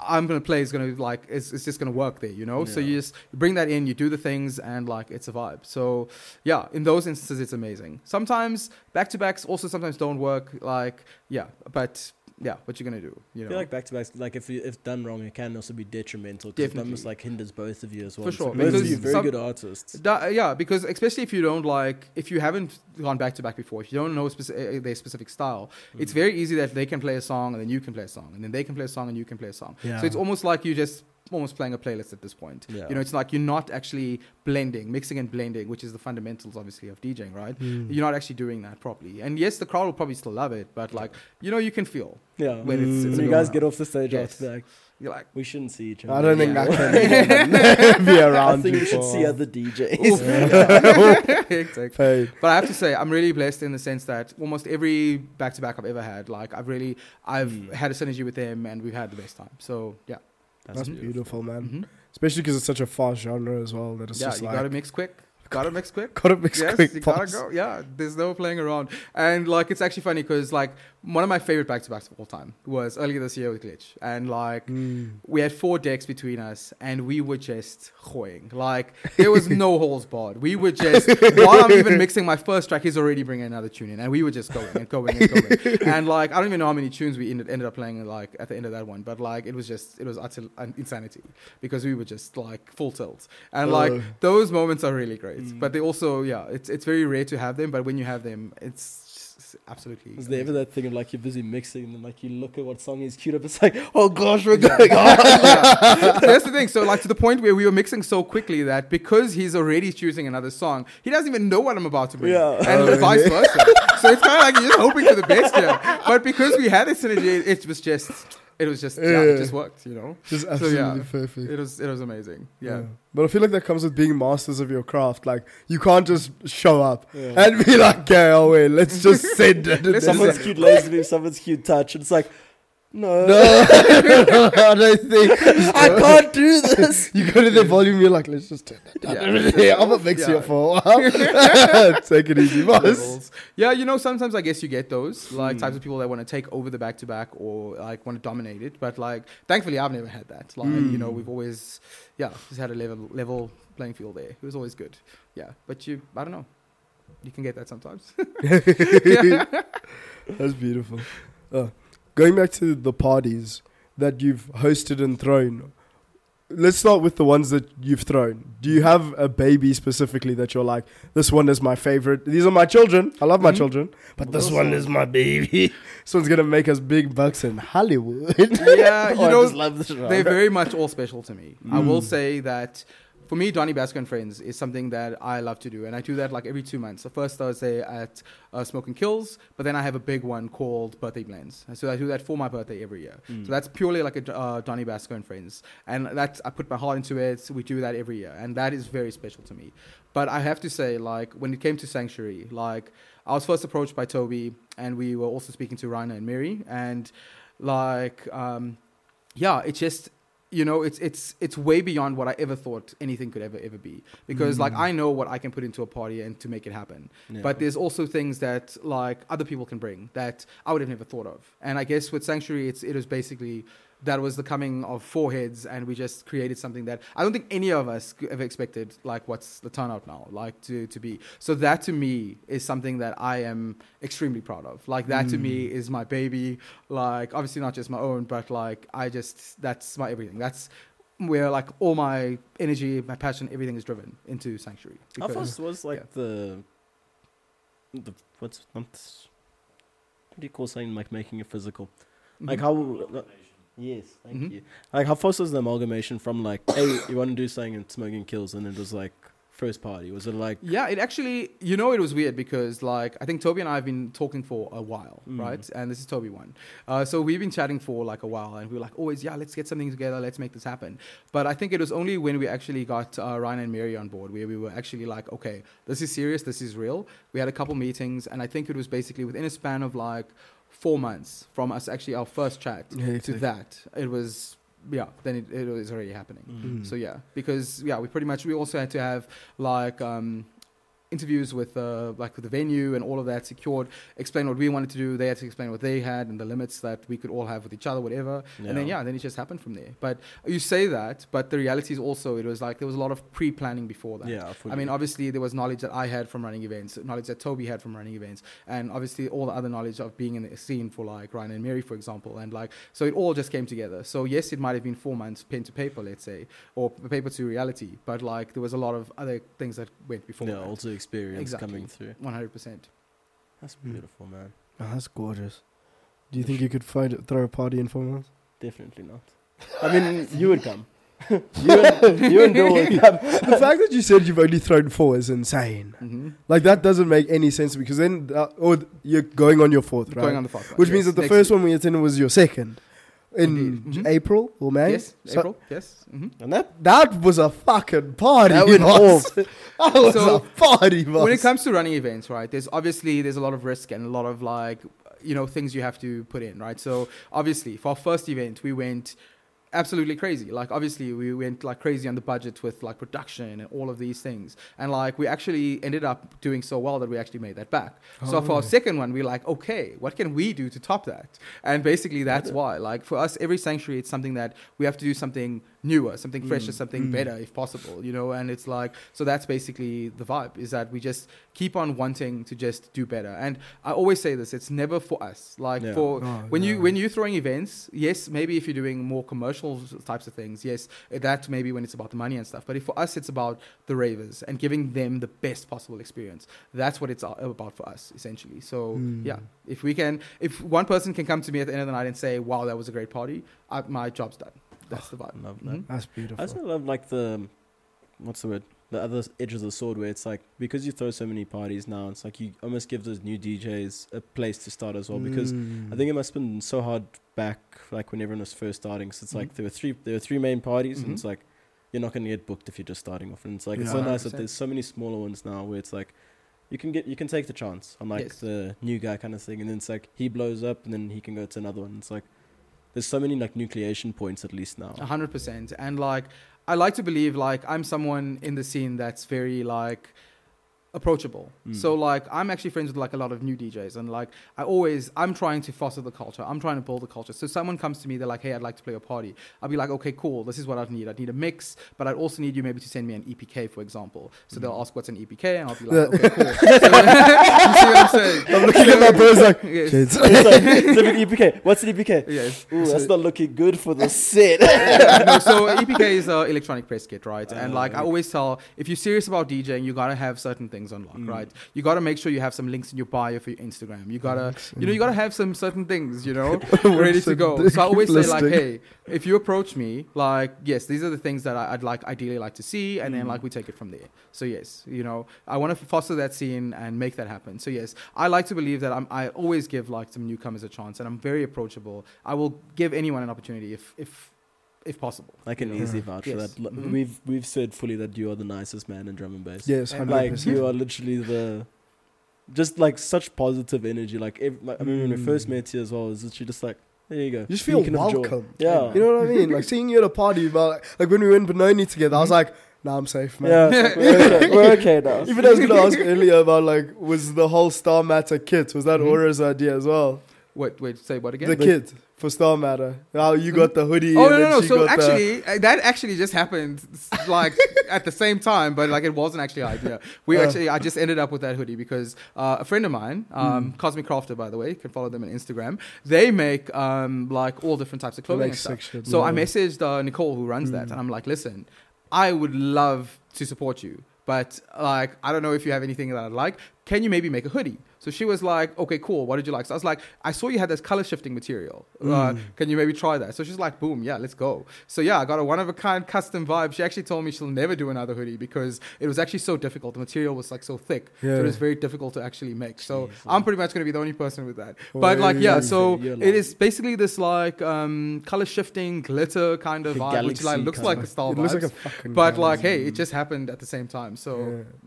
I'm gonna play is gonna like it's, it's just gonna work there, you know. So Yeah. you just bring that in, you do the things, and like it's a vibe. So yeah, in those instances, it's amazing. Sometimes back to backs also sometimes don't work. Like yeah, but yeah, what you gonna do? You I know, feel like back to backs, like if you, if done wrong, it can also be detrimental. Because it Definitely. almost like hinders both of you as well. For It's sure, like both of because you very some- good artists. Da- yeah, because especially if you don't like, if you haven't gone back to back before, if you don't know speci- uh, their specific style, Mm. it's very easy that they can play a song and then you can play a song, and then they can play a song and you can play a song. Yeah. So it's almost like you just almost playing a playlist at this point. Yeah. You know, it's like you're not actually blending, mixing and blending, which is the fundamentals, obviously, of DJing, right? Mm. You're not actually doing that properly. And yes, the crowd will probably still love it, but like, you know, you can feel Yeah. when it's, it's When a you go guys now. get off the stage Yes. after that, You're like, we shouldn't see each other. I don't think Yeah. that can be I around think you we should for see other D Js. oof. Yeah. Exactly. paid. But I have to say, I'm really blessed in the sense that almost every back-to-back I've ever had, like I've really, I've Mm. had a synergy with them, and we've had the best time. So yeah, That's beautiful, man. Mhm. Especially because it's such a fast genre as well. That it's yeah, just you like gotta mix quick. Gotta mix quick. gotta mix Yes, quick. you gotta fast. go. Yeah, there's no playing around. And like, it's actually funny because like one of my favorite back-to-backs of all time was earlier this year with Glitch, and like Mm. we had four decks between us, and we were just going. Like there was no holes barred. We were just while I'm even mixing my first track, he's already bringing another tune in, and we were just going and going and going. And like I don't even know how many tunes we ended, ended up playing like at the end of that one, but like it was just it was utter un- insanity because we were just like full tilt, and like Uh. those moments are really great. Mm. But they also yeah, it's it's very rare to have them, but when you have them, it's just absolutely. Is there ever amazing. that thing of like you're busy mixing and then like you look at what song is queued up, it's like, oh gosh, we're going on. Yeah. That's the thing. So like to the point where we were mixing so quickly that because he's already choosing another song, he doesn't even know what I'm about to bring. Yeah. And Oh, vice versa. So it's kind of like you're just hoping for the best here. But because we had a synergy, it, it was just, it was just, yeah, Yeah. it just worked, you know? Just So, absolutely yeah. perfect. It was, it was amazing. Yeah. But I feel like that comes with being masters of your craft. Like you can't just show up Yeah. and be like, okay, oh wait, let's just send it. Let's Someone's cute lazy move, someone's cute touch, and it's like, no, No, I don't think. I can't do this. You go to the volume, you're like, let's just turn that down. Yeah. Yeah, I'm gonna mix Yeah. here for a while. Take it easy, boss. Levels. Yeah, you know, sometimes I guess you get those like Hmm. types of people that want to take over the back to back or like want to dominate it. But like, thankfully, I've never had that. Like, Mm. you know, we've always, yeah, just had a level level playing field there. It was always good. Yeah, but you, I don't know, you can get that sometimes. That's beautiful. Uh, going back to the parties that you've hosted and thrown, let's start with the ones that you've thrown. Do you have a baby specifically that you're like, this one is my favorite? These are my children. I love my Mhm. children. But this Also- one is my baby. This one's going to make us big bucks in Hollywood. Yeah, you Oh, I know, just love this genre. they're very much all special to me. I will Mm. say that for me, Donny Basco and Friends is something that I love to do. And I do that like every two months. The first Thursday at uh, Smoke and Kills, but then I have a big one called Birthday Blends. And so I do that for my birthday every year. Mm. So that's purely like a uh, Donny Basco and Friends. And that's, I put my heart into it. So we do that every year. And that is very special to me. But I have to say, like, when it came to Sanctuary, like, I was first approached by Toby, and we were also speaking to Raina and Mary. And, like, um, yeah, it just... You know, it's it's it's way beyond what I ever thought anything could ever ever be. Because like Mm. I know what I can put into a party and to make it happen. Yeah. But there's also things that like other people can bring that I would have never thought of. And I guess with Sanctuary, it's it was basically that was the coming of four heads, and we just created something that I don't think any of us could ever expected. Like what's the turnout now like to to be. So that to me is something that I am extremely proud of. Like that to me Mm. is my baby. Like obviously not just my own, but like I just that's my everything. That's where like all my energy, my passion, everything is driven into Sanctuary. How Because- fast was like yeah. the the what's not what do you call something like making it physical? Like Mhm. how yes, thank Mhm. you. Like how fast was the amalgamation from like, hey, you want to do something and Smoking Kills, and it was like first party? Was it like Yeah, it actually, you know, it was weird because, like, I think Toby and I have been talking for a while, Mm. right? And this is Toby one. Uh, so we've been chatting for like a while, and we were like, always, yeah, let's get something together, let's make this happen. But I think it was only when we actually got uh, Ryan and Mary on board where we were actually like, okay, this is serious, this is real. We had a couple meetings, and I think it was basically within a span of like four months from us actually our first chat to that, it was. Yeah, then it, it was already happening. Mm. So yeah, because yeah, we pretty much we also had to have like um, interviews with uh, like with the venue and all of that secured, explain what we wanted to do. They had to explain what they had and the limits that we could all have with each other, whatever. Yeah. And then yeah, then it just happened from there. But you say that, but the reality is also it was like there was a lot of pre-planning before that. Yeah, I mean, obviously there was knowledge that I had from running events, knowledge that Toby had from running events, and obviously all the other knowledge of being in the scene for like Ryan and Mary, for example, and like so it all just came together. So yes, it might have been four months pen to paper, let's say, or paper to reality, but like there was a lot of other things that went before. Yeah, that. also experience Exactly. coming through. one hundred percent. That's Mm. beautiful, man. Oh, that's gorgeous. Do you think you could find throw a party in four months? Definitely not. I mean, you would come. you, and, you and Bill would come. The fact that you said you've only thrown four is insane. Mm-hmm. Like, that doesn't make any sense because then, uh, or you're going on your fourth, right? Going on the fourth, Which yes. means that the Next first week. one we attended was your second in Indeed. J- Mhm. April or May. Yes, So April. Yes. Mm-hmm. And that, that was a fucking party. That went boss. That was So, a party, boss. When it comes to running events, right, there's obviously there's a lot of risk and a lot of like you know things you have to put in, right? So obviously for our first event we went absolutely crazy. Like obviously we went like crazy on the budget with like production and all of these things, and like we actually ended up doing so well that we actually made that back. So Oh. for our second one we're like, okay, what can we do to top that? And basically that's why like for us every sanctuary it's something that we have to do something newer, something fresher, something Mm. better if possible, you know. And it's like so that's basically the vibe, is that we just keep on wanting to just do better. And I always say this, it's never for us, like Yeah. for Oh, when you no. when you're throwing events, yes, maybe if you're doing more commercial types of things, yes, that maybe when it's about the money and stuff. But if for us it's about the ravers and giving them the best possible experience. That's what it's all about for us essentially. So Mm. yeah, if we can, if one person can come to me at the end of the night and say, wow, that was a great party, I, my job's done. That's the vibe. I love that. Mhm. That's I beautiful. also love like the, what's the word? The other edge of the sword where it's like, because you throw so many parties now, it's like you almost give those new D Js a place to start as well. Because Mm. I think it must have been so hard back, like when everyone was first starting. So it's like Mhm. there were three, there were three main parties, Mhm. and it's like you're not going to get booked if you're just starting off. And it's like it's so Yeah. nice that one hundred percent. there's so many smaller ones now where it's like you can get you can take the chance on like Yes. the new guy kind of thing, and then it's like he blows up, and then he can go to another one. It's like there's so many like nucleation points at least now. A hundred percent. And like, I like to believe like I'm someone in the scene that's very like approachable. Mm. So like I'm actually friends with like a lot of new D Js, and like I always I'm trying to foster the culture. I'm trying to build the culture. So someone comes to me, they're like, hey, I'd like to play a party. I'll be like, okay, cool. This is what I'd need. I'd need a mix, but I'd also need you maybe to send me an E P K, for example. So Mm. they'll ask what's an E P K, and I'll be like, okay, cool. So, you see what I'm saying? I'm looking at my bros like, Yes. kids. It's like, it's like an E P K. What's an E P K? Yes. Ooh, So- that's not looking good for the set. no, so E P K is uh, electronic press kit, right? And Uh, like I okay. always tell, if you're serious about DJing, you gotta have certain things on lock, Mm. right? You gotta make sure you have some links in your bio for your Instagram. You gotta, you know, you gotta have some certain things, you know, ready to go. So I always say like, Listing. hey, if you approach me, like, yes, these are the things that I, I'd like, ideally like to see, and then Mm. like we take it from there. So yes, you know, I want to foster that scene and make that happen. So yes, I like to believe that I'm, I always give like some newcomers a chance, and I'm very approachable. I will give anyone an opportunity if, if, if possible. I can you know. easily vouch for Yes. that. L- Mhm. We've we've said fully that you are the nicest man in drum and bass. Yes, And one hundred Like percent. you are literally the, just like such positive energy. Like ev- like, I mean, when we first Mm. met you as well, it's literally just like there you go. You just feel You can enjoy. welcome. Yeah. You know what I mean? Like seeing you at a party, but like, like when we went Benoni together, I was like, nah, I'm safe, man. Yeah, it's like, we're, okay. we're okay now. Even I was gonna ask earlier about like, was the whole Star Matter kit, was that Mhm. Aura's idea as well? Wait, wait, say what again? The kit for Star Matter. How you got the hoodie Oh and no, then no, no. she So got the- actually, uh, that actually just happened like at the same time, but like it wasn't actually an idea. We Oh. actually, I just ended up with that hoodie because uh, a friend of mine, um, Mm. Cosmic Crafter, by the way, you can follow them on Instagram. They make um, like all different types of clothing and makes stuff. sick shit, So I yeah. messaged uh, Nicole, who runs that, Mm. and I'm like, listen, I would love to support you, but like I don't know if you have anything that I'd like. Can you maybe make a hoodie? So she was like, okay, cool. What did you like? So I was like, I saw you had this color shifting material. Uh, Mm. can you maybe try that? So she's like, boom, yeah, let's go. So yeah, I got a one of a kind custom vibe. She actually told me she'll never do another hoodie because it was actually so difficult. The material was like so thick. So Yeah. it was very difficult to actually make. So Jeez, I'm man. pretty much going to be the only person with that. But like, yeah, Way. so You're it lying. is basically this like um, color shifting glitter kind of The vibe, which like galaxy looks colour. like a Star It looks Vibes. like a fucking But like, galaxy. hey, it just happened at the same time. So yeah.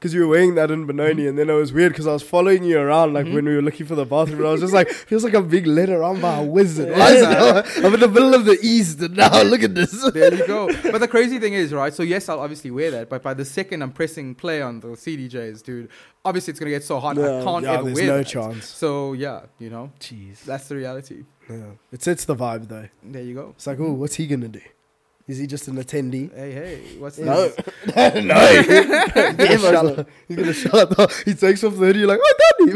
because you were wearing that in Benoni, and then it was weird because I was following you around like Mhm. when we were looking for the bathroom, and I was just like, feels like I'm being led around by a wizard. Yeah. Why is it- I'm in the middle of the East, and now look at this. There you go. But the crazy thing is, right? So yes, I'll obviously wear that, but by the second I'm pressing play on the C D Js, dude, obviously it's gonna get so hot I Yeah. can't Yeah, ever there's wear no that. chance. So yeah, you know, Jeez. that's the reality. Yeah. It sets the vibe though. There you go. It's like, oh, what's he gonna do? Is he just an attendee? Hey, hey, what's No. this? no. He's gonna shut- He's gonna shut up. He takes off the hoodie, you're like, oh, Danny.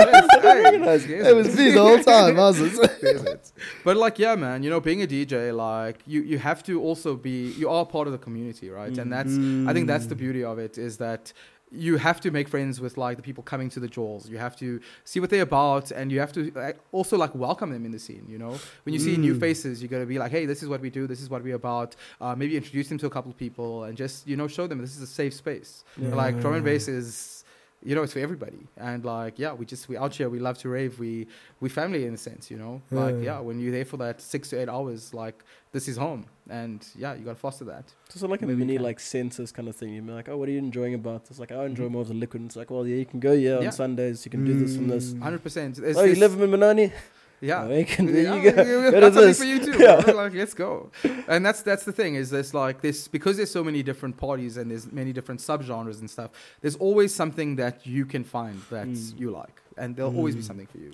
Yes, yes, It was me the whole time. How's it? There's it. But like, yeah, man, you know, being a D J, like, you, you have to also be, you are part of the community, right? And that's, I think that's the beauty of it, is that you have to make friends with like the people coming to the jaws. You have to see what they're about, and you have to like, also like welcome them in the scene. You know, when you see new Mm. faces, you got to be like, hey, this is what we do. This is what we're about. Uh, maybe introduce them to a couple of people, and just you know show them this is a safe space. Yeah. Like drum and bass is. You know, it's for everybody, and like, yeah, we just we out here, we love to rave, we we family in a sense, you know, like, Yeah. yeah, when you're there for that six to eight hours, like, this is home, and yeah, you gotta foster that. It's also like a Maybe we mini can. like census kind of thing. You're like, oh, what are you enjoying about? It's like, oh, I enjoy more of the liquid. And it's like, well, yeah, you can go here Yeah. on Sundays. You can do this and this. Mm. Hundred percent. Oh, you live in Benoni? Yeah. Oh, you can, there Yeah, you go. we- we've Go got to something this. for you too. Yeah. bro. Like, let's go. And that's that's the thing is this like this because there's so many different parties and there's many different subgenres and stuff. There's always something that you can find that Mm. you like, and there'll always be Mm. something for you.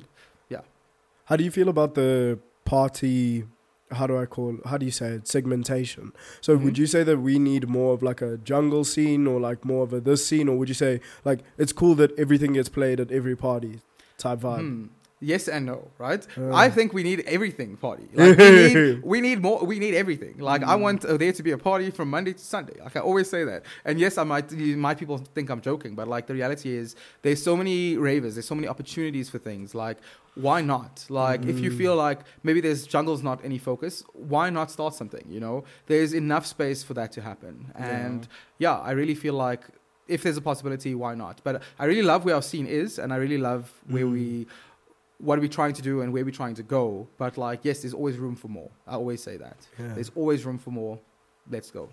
How do you feel about the party? How do I call? How do you say it? Segmentation. So Mhm. would you say that we need more of like a jungle scene or like more of a this scene, or would you say like it's cool that everything gets played at every party type vibe? Hmm. Yes and no, right? Uh. I think we need everything party. Like we need, we need more. We need everything. Like I Mm. want uh, there to be a party from Monday to Sunday. Like I always say that. And yes, I might. You might people think I'm joking, but like the reality is, there's so many ravers. There's so many opportunities for things. Like why not? Like if you Mm. feel like maybe there's jungle's not any focus, why not start something? You know, there's enough space for that to happen. And yeah, I really feel like. If there's a possibility, why not? But I really love where our scene is, and I really love where Mm. we, what are we trying to do, and where we're trying to go. But like, yes, there's always room for more. I always say that. Yeah. There's always room for more. Let's go.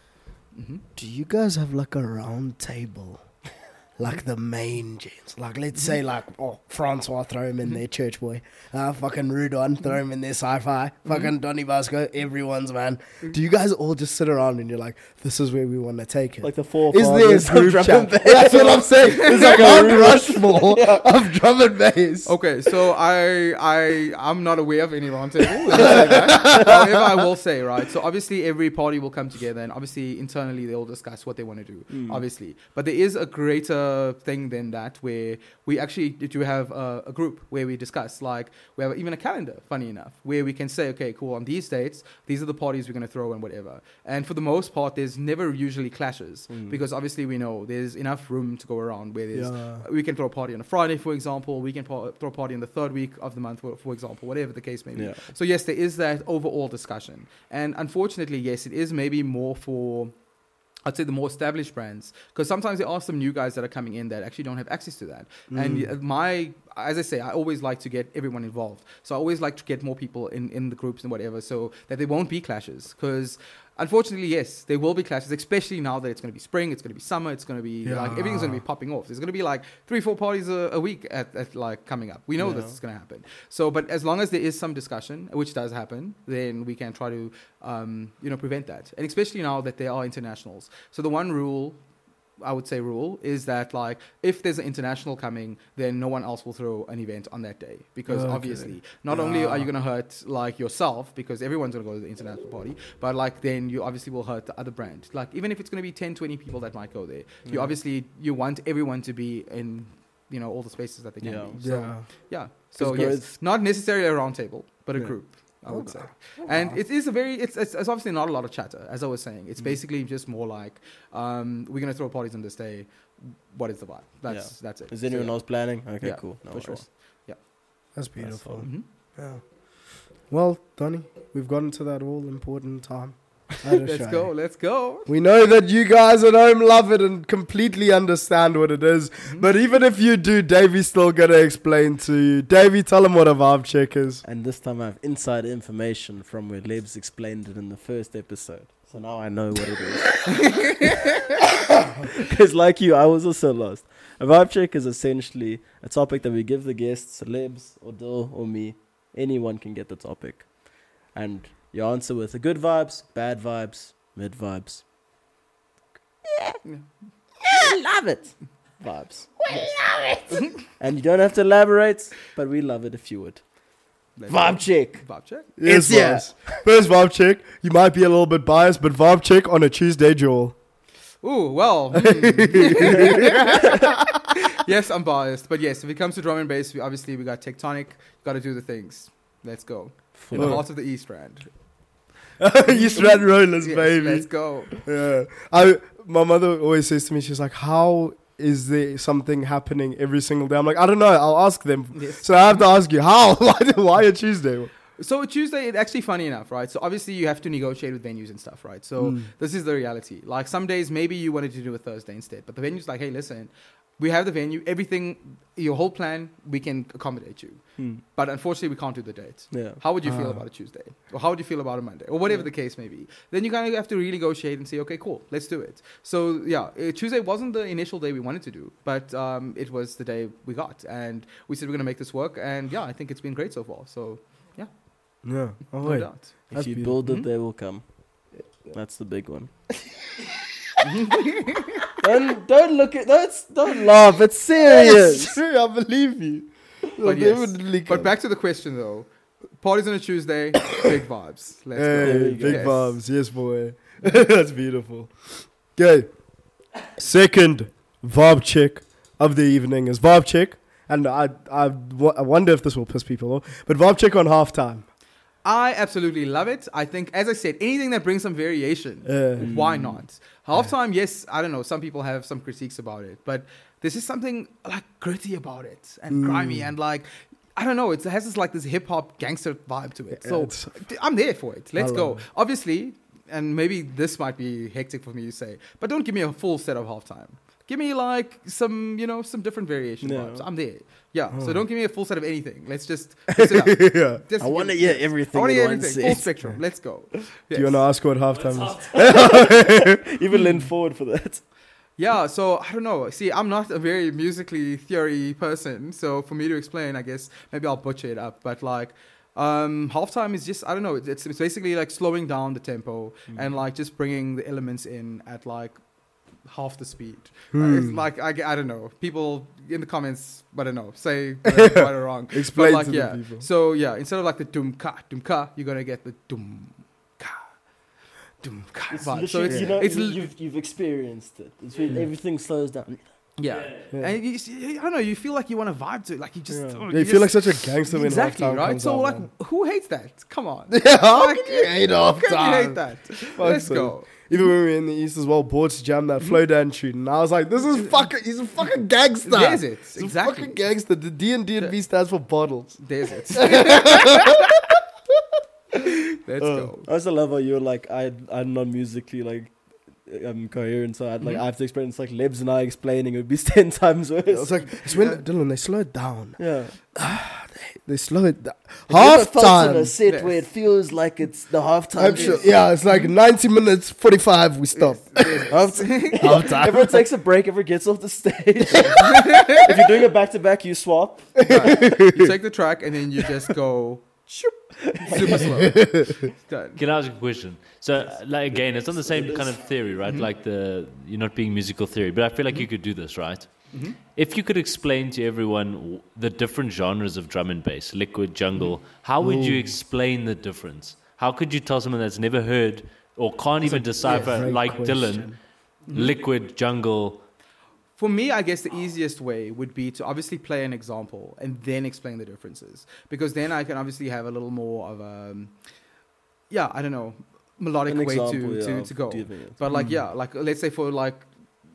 hmm Do you guys have like a round table? Like the main gents. Like let's say like oh Francois, throw him in there, church boy. Uh, fucking Rudon, throw him in there, sci-fi. Fucking Donny Vasco, everyone's man. Do you guys all just sit around and you're like, this is where we want to take it? Like the four Is there a fathers of group drum chat? and bass. That's what I'm saying. It's like a Mount Rushmore of drum and bass. Okay, so I I I'm not aware of any roundtable. Let me say that. However, I will say right. So obviously every party will come together, and obviously internally they'll discuss what they want to do. Mm. Obviously, but there is a greater thing than that where we actually do have a, a group where we discuss. Like we have even a calendar. Funny enough, where we can say, okay, cool. On these dates, these are the parties we're going to throw and whatever. And for the most part, there's never usually clashes Mm. because obviously we know there's enough room to go around. Where there's Yeah. we can throw a party on a Friday, for example. We can pro- throw a party on the third week of the month, for, for example, whatever the case may be. Yeah. So yes, there is that overall discussion, and unfortunately, yes, it is maybe more for. I'd say the more established brands, because sometimes there are some new guys that are coming in that actually don't have access to that. And Mm. uh, my, as I say, I always like to get everyone involved. So I always like to get more people in, in the groups and whatever, so that there won't be clashes. Because unfortunately, yes, there will be clashes, especially now that it's going to be spring, it's going to be summer, it's going to be like everything's going to be popping off. There's going to be like three, four parties a, a week at, at like coming up. We know Yeah. this is going to happen. So, but as long as there is some discussion, which does happen, then we can try to, um, you know, prevent that. And especially now that there are internationals. So the one rule, I would say rule, is that like if there's an international coming, then no one else will throw an event on that day. Because Okay. obviously, not only are you Yeah. going to hurt like yourself, because everyone's going to go to the international party, but like then you obviously will hurt the other brand. Like even if it's going to be ten, twenty people that might go there, you Yeah. obviously, you want everyone to be in, you know, all the spaces that they can Yeah. be. So, Yeah. yeah. So 'Cause yes, girls- not necessarily a round table, but a Yeah. group, I would Okay. say. And it is a very, it's, it's, it's obviously not a lot of chatter, as I was saying. It's Mm. basically just more like, um, we're going to throw parties on this day. What is the vibe? That's that's it. Is So, anyone yeah. else planning? Okay, Yeah, cool. No for sure. worries. That's beautiful. fun. Mhm. Yeah. Well, Donny, we've gotten to that all important time. Let us Let's show go. you. Let's go. We know that you guys at home love it and completely understand what it is. Mhm. But even if you do, Davey's still going to explain to you. Davey, tell them what a vibe check is. And this time I have inside information from where Lebs explained it in the first episode. So now I know what it is. Because like you, I was also lost. A vibe check is essentially a topic that we give the guests, celebs, or Dill, or me. Anyone can get the topic. And you answer with the good vibes, bad vibes, mid vibes. Yeah. We love it. Vibes. We love it. And you don't have to elaborate, but we love it if you would. Let's Vibe go. check. Vibe check. Yes, It's- yeah. boss. First vibe check. You might be a little bit biased, but vibe check on a Tuesday, Joel. Ooh, well. hmm. Yes, I'm biased, but yes, if it comes to drum and bass, we, obviously we got Tectonic. Got to do the things. Let's go. In the Full. heart of the East Rand. East Rand Rollers, Yes, baby. let's go. Yeah. I my mother always says to me, she's like, how is there something happening every single day? I'm like, I don't know. I'll ask them. Yes. So I have to ask you, how? Why, why a Tuesday? So Tuesday, it's actually funny enough, right? So obviously you have to negotiate with venues and stuff, right? So Mm. this is the reality. Like some days maybe you wanted to do a Thursday instead, but the venue's like, hey, listen, we have the venue, everything, your whole plan, we can accommodate you. Hmm. But unfortunately, we can't do the dates. Yeah. How would you feel Ah. about a Tuesday? Or how would you feel about a Monday? Or whatever Yeah. the case may be. Then you kind of have to renegotiate and say, okay, cool, let's do it. So, yeah, uh, Tuesday wasn't the initial day we wanted to do, but um, it was the day we got. And we said we're going to make this work. And, yeah, I think it's been great so far. So, Yeah. Oh, no wait. doubt. If That's you beautiful. build it, Mhm. they will come. That's the big one. don't don't look at don't don't laugh. It's serious. It's true, I believe you. They'll But yes. definitely But come. back to the question, though. Parties on a Tuesday, big vibes. Let's Hey, go. There you go. big Yes. vibes. Yes, boy. That's beautiful. Okay. Second vibe check of the evening is vibe check. And I, I, w- I wonder if this will piss people off. But vibe check on halftime. I absolutely love it. I think, as I said, anything that brings some variation, Uh, why not? Halftime, yes, I don't know. Some people have some critiques about it, but this is something like gritty about it and Mm. grimy and like, I don't know. It has this like this hip hop gangster vibe to it. Yeah, So it's- d- I'm there for it. Let's I go. love it. Obviously, and maybe this might be hectic for me to say, but don't give me a full set of halftime. Give me like some, you know, some different variation No. vibes. I'm there. Yeah. So Oh. don't give me a full set of anything. Let's just mix it up. yeah. Just I want to give- hear everything. I want to in hear one everything. set. Full spectrum. Let's go. Do Yes. you want to ask what halftime is? Even lean forward for that. Yeah, so I don't know. See, I'm not a very musically theory person, so for me to explain, I guess maybe I'll butcher it up. But like, um, halftime is just I don't know. It's it's basically like slowing down the tempo and like just bringing the elements in at like half the speed. Uh, it's Hmm. like I, I don't know. People in the comments, I don't know, say whether I'm right or wrong. Explain But like to the yeah. people. So yeah, instead of like the dum ka dum ka, you're gonna get the dum ka dum ka It's vibe. So literally- it's you know, it's you, l- you've you've experienced it. It's when Yeah. everything slows down. yeah. Yeah. And you, see- I don't know, you feel like you want to vibe to it. Like you just. Yeah. oh, Yeah, you feel like just- such a gangster when Exactly, halftime right? comes So, out, like, man. who hates that? Come on. Yeah, how Like, can you hate How can you halftime? hate that? Let's so. go. Even when we were in the East as well, Boards jammed that flow down tune, and I was like, "This is fucking, he's a fucking gangster." There's it. He's a Exactly. fucking gangster. The D and D and B stands for bottles. There's it. Let's Uh, go. I also love how you're like I I'm not musically like um coherent, so I'd like Mhm. I have to explain. It's like Lebs and I explaining it would be ten times worse. It's like it's when Dylan they slow it down. yeah. They slow it down. Have you ever Half felt in a time. set Yes. where it feels like it's the halftime. I'm sure. Yeah, it's like ninety minutes, forty-five. We stop. Half time. Everyone takes a break. Everyone gets off the stage. If you're doing a back to back, you swap. Right. You take the track and then you just go shoop, super slow. Done. Can I ask a question? So, like again, it's on the same kind of theory, right? Like the you're not being musical theory, but I feel like you could do this, right? Mhm. If you could explain to everyone w- the different genres of drum and bass, liquid, jungle, how would you Ooh. explain the difference? How could you tell someone that's never heard or can't even decipher, Great like Dylan, question. liquid, jungle? For me, I guess the easiest way would be to obviously play an example and then explain the differences. Because then I can obviously have a little more of a, um, yeah, I don't know, melodic An way example, to, yeah, to, of to go. doing it. But like, Mm. yeah, like let's say for like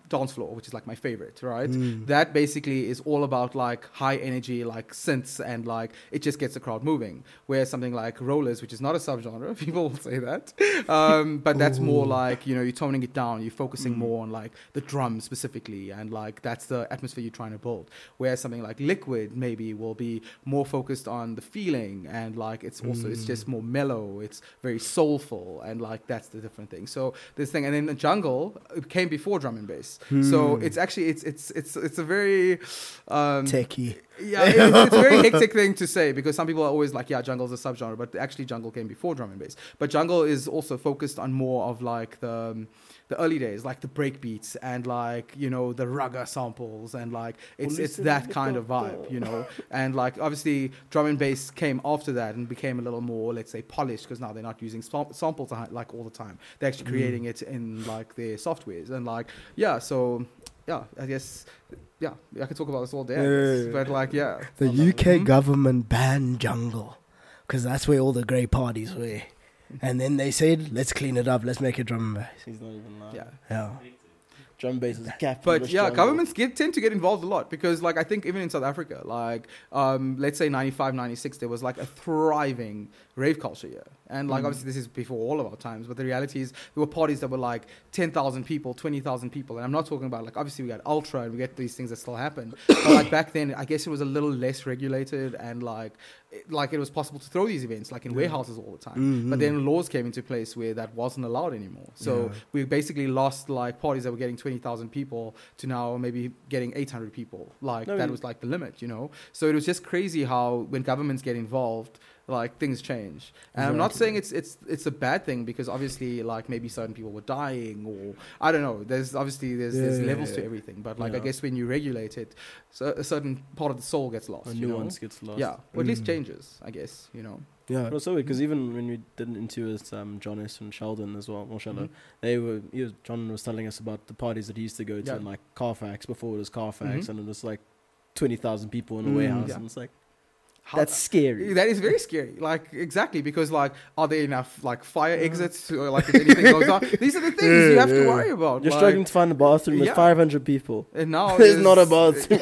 dance floor, which is like my favorite, right? Mm. That basically is all about like high energy, like synths, and like it just gets the crowd moving. Whereas something like rollers, which is not a subgenre, people will say that, um, but that's more like, you know, you're toning it down, you're focusing Mm. more on like the drum specifically, and like that's the atmosphere you're trying to build. Whereas something like liquid maybe will be more focused on the feeling, and like it's also it's just more mellow, it's very soulful, and like that's the different thing. So this thing, and then the jungle it came before drum and bass. So it's actually it's it's it's it's a very um, Techie. yeah, it, it's a very hectic thing to say, because some people are always like, yeah, jungle is a subgenre, but actually jungle came before drum and bass. But jungle is also focused on more of like the um, the early days, like the break beats and like, you know, the ragga samples, and like it's it's that kind of vibe, you know. And like obviously drum and bass came after that and became a little more, let's say, polished, because now they're not using sam- samples like all the time. They're actually creating it in like their softwares, and like yeah, so yeah, I guess yeah, I could talk about this all day, I guess. Yeah. But like yeah, The U K Mhm. government banned jungle because that's where all the grey parties were. And then they said, let's clean it up, let's make it drum and bass. He's not even lying. yeah. Yeah. Drum bass is cap. But yeah, governments get, tend to get involved a lot, because like I think even in South Africa, like um, let's say ninety-five, ninety-six, there was like a thriving rave culture here. And like Mm. obviously this is before all of our times, but the reality is there were parties that were like ten thousand people, twenty thousand people. And I'm not talking about like, obviously we got Ultra and we get these things that still happen. But like back then, I guess it was a little less regulated, and like it, like it was possible to throw these events like in warehouses all the time. Mhm. But then laws came into place where that wasn't allowed anymore. So Yeah. we basically lost like parties that were getting twenty thousand people to now maybe getting eight hundred people. Like No, that you- was like the limit, you know? So it was just crazy how when governments get involved, like things change. And I'm not Exactly. saying it's it's it's a bad thing, because obviously like maybe certain people were dying, or I don't know. There's obviously there's Yeah, there's yeah, levels to yeah. everything. But like I Yeah. guess when you regulate it, so a certain part of the soul gets lost. A you know? nuance gets lost. Yeah, or at least Mm. changes, I guess, you know. Yeah. But also because even when we did an interview with um, John S. and Sheldon as well, or Sheldon, Mhm. they were. He was, John was telling us about the parties that he used to go to Yeah. in like Carfax before it was Carfax, Mhm. and it was like twenty thousand people in a Mm. warehouse, Yeah. and it's like How- that's scary. That is very scary. Like exactly, because like, are there enough like fire exits to, or, like if anything goes on? These are the things Yeah, you have yeah. to worry about. You're like, struggling to find a bathroom with Yeah. five hundred people. And now There's not a bathroom.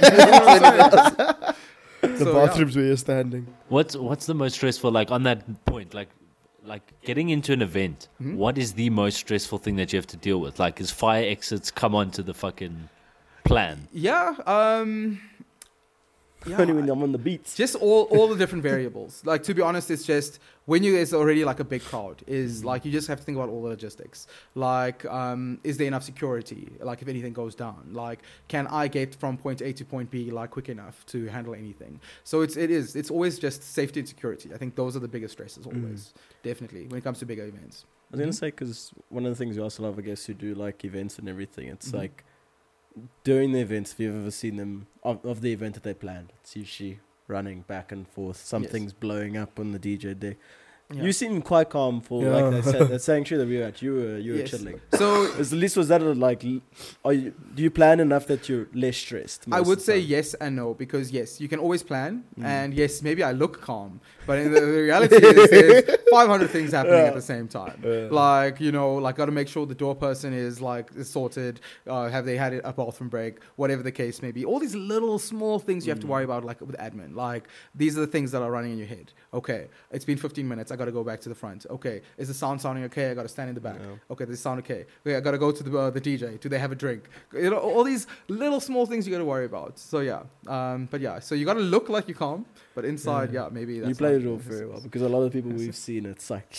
The So, yeah. bathrooms where you're standing. What's what's the most stressful? Like on that point, like like getting into an event. Mhm. What is the most stressful thing that you have to deal with? Like, is fire exits come onto the fucking plan? Yeah. Um. Yeah. Only when I'm on the beats. Just all, all the different variables. Like, to be honest, it's just when you there's already like a big crowd, is like you just have to think about all the logistics. Like, um, is there enough security? Like, if anything goes down, like, can I get from point A to point B like quick enough to handle anything? So it's it is it's always just safety and security. I think those are the biggest stresses always, definitely when it comes to bigger events. I was gonna Mhm. say because one of the things we also love, I guess, who do like events and everything. It's Mhm. like during the events, if you've ever seen them of, of the event that they planned, it's usually running back and forth. Something's blowing up on the D J deck. Yeah. You seem quite calm for Yeah. like that, sa- that sanctuary that we were at. You were you were Yes. chilling. So At least was that a, like? l- Are you do you plan enough that you're less stressed? I most would of the say time? yes and no, because yes, you can always plan, Mm. and yes, maybe I look calm, but in the, the reality is there's five hundred things happening at the same time. Yeah. Like, you know, like got to make sure the door person is like is sorted. Uh, have they had a bathroom break? Whatever the case may be. All these little small things you have to Mm. worry about, like with admin. Like these are the things that are running in your head. Okay, it's been fifteen minutes. I got to go back to the front. Okay, is the sound sounding okay? I got to stand in the back. Yeah. Okay, does it sound okay? Okay, I got to go to the uh, the D J. Do they have a drink? You know, all these little small things you got to worry about. So yeah, um, but yeah, so you got to look like you're calm, but inside, yeah, Yeah. maybe that's You played not it off very well necessary. because a lot of the people Yes. we've seen, it's like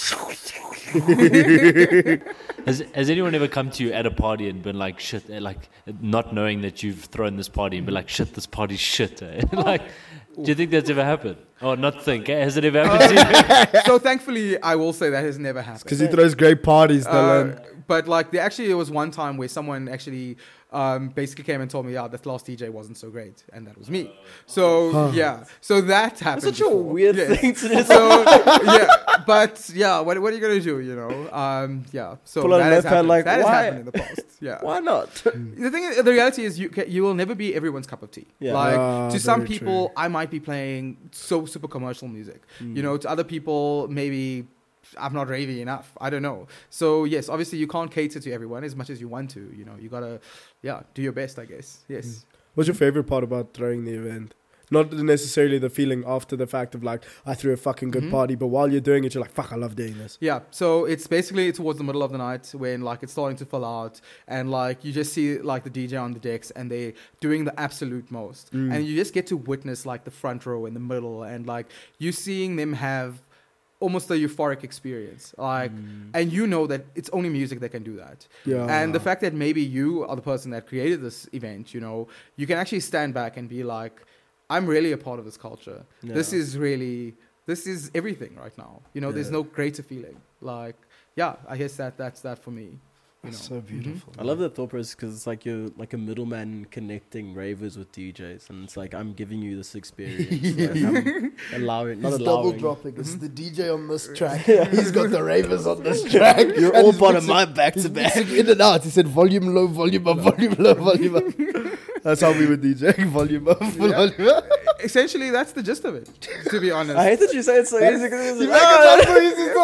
Has has anyone ever come to you at a party and been like shit, eh, like not knowing that you've thrown this party and been like shit, this party's shit? Eh? like, do you think that's ever happened? Or not think? Eh? Has it ever happened to you? So thankfully, I will say that has never happened. Because he throws great parties, Dylan. Uh, but like, there actually there was one time where someone actually um, basically came and told me, yeah, that last D J wasn't so great, and that was me. So yeah, so that happened. it's such a before. weird Yes. thing to do. So yeah, but yeah, what what are you gonna do? You know, um, yeah. So Pull out a that has notepad happened. like, that has why- happened in the past. Yeah. Why not? The thing, is, the reality is, you ca you will never be everyone's cup of tea. Yeah. Like Ah, to some very people, true. I might be playing so super commercial music. Mm. You know, to other people, maybe I'm not ravey enough. I don't know. So yes, obviously you can't cater to everyone as much as you want to. You know, you gotta, yeah, do your best, I guess. Yes. Mm. What's your favorite part about throwing the event? Not necessarily the feeling after the fact of like, I threw a fucking good Mhm. party, but while you're doing it, you're like, fuck, I love doing this. Yeah, so it's basically towards the middle of the night when like it's starting to fill out, and like you just see like the D J on the decks and they doing the absolute most, Mm. and you just get to witness like the front row in the middle, and like you seeing them have almost a euphoric experience, like, Mm. and you know that it's only music that can do that. Yeah. And the fact that maybe you are the person that created this event, you know, you can actually stand back and be like, I'm really a part of this culture. This Yeah. is really, this is everything right now. You know, there's Yeah. no greater feeling. Like, yeah, I guess that that's that for me. You know. That's so beautiful. I love that thought process because it's like you're like a middleman connecting ravers with D Js, and it's like I'm giving you this experience. Like, I'm allowing, not He's allowing. double dropping. It's Mhm. the D J on this track. He's got the ravers on this track. You're And all he's part of mixing- my back He's to back. mixing in and out. He said volume low, volume up, volume low, volume up. That's how we were DJing. Volume up, volume up. Essentially, that's the gist of it, to be honest. I hate that you say it so easy because You it's make like, it sound so easy, so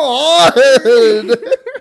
hard.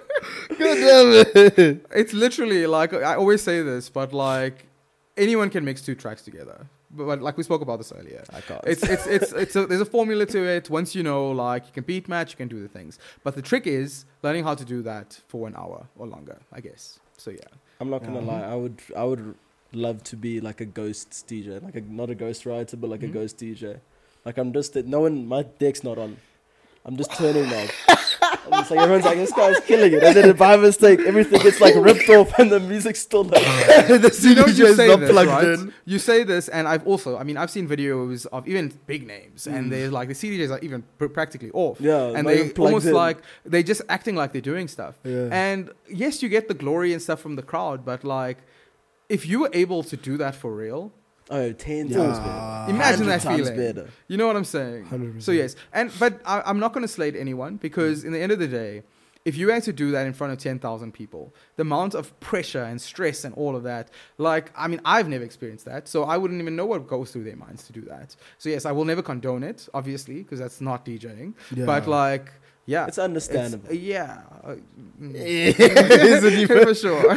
God damn it. It's literally like, I always say this, but like anyone can mix two tracks together. But, but like we spoke about this earlier. I can't. It's it's it's it's a, there's a formula to it. Once you know, like you can beat match, you can do the things. But the trick is learning how to do that for an hour or longer, I guess. So yeah. I'm not gonna Yeah. lie. I would, I would love to be like a ghost D J, like a not a ghost writer, but like Mhm. a ghost D J. Like I'm just no one, my deck's not on. I'm just turning knobs. I'm just like everyone's like, this guy's killing it, and then by mistake, everything gets like ripped off, and the music's still like. The You know, C D J you is say not this, plugged right? in. You say this, and I've also, I mean, I've seen videos of even big names, Mm. and there's like the C D Js are even pr- practically off, Yeah, and not they even plugged almost in. like they're just acting like they're doing stuff. Yeah. And yes, you get the glory and stuff from the crowd, but like, if you were able to do that for real, Oh, ten Yeah. times better. Imagine one hundred that times feeling. better. you know what I'm saying? one hundred percent. So yes, and but I, I'm not going to slate anyone because in the end of the day, if you had to do that in front of ten thousand people, the amount of pressure and stress and all of that, like, I mean, I've never experienced that, so I wouldn't even know what goes through their minds to do that. So yes, I will never condone it, obviously, because that's not DJing. Yeah. But like, yeah, It's understandable. it's- yeah, uh, mm. Isn't he for sure.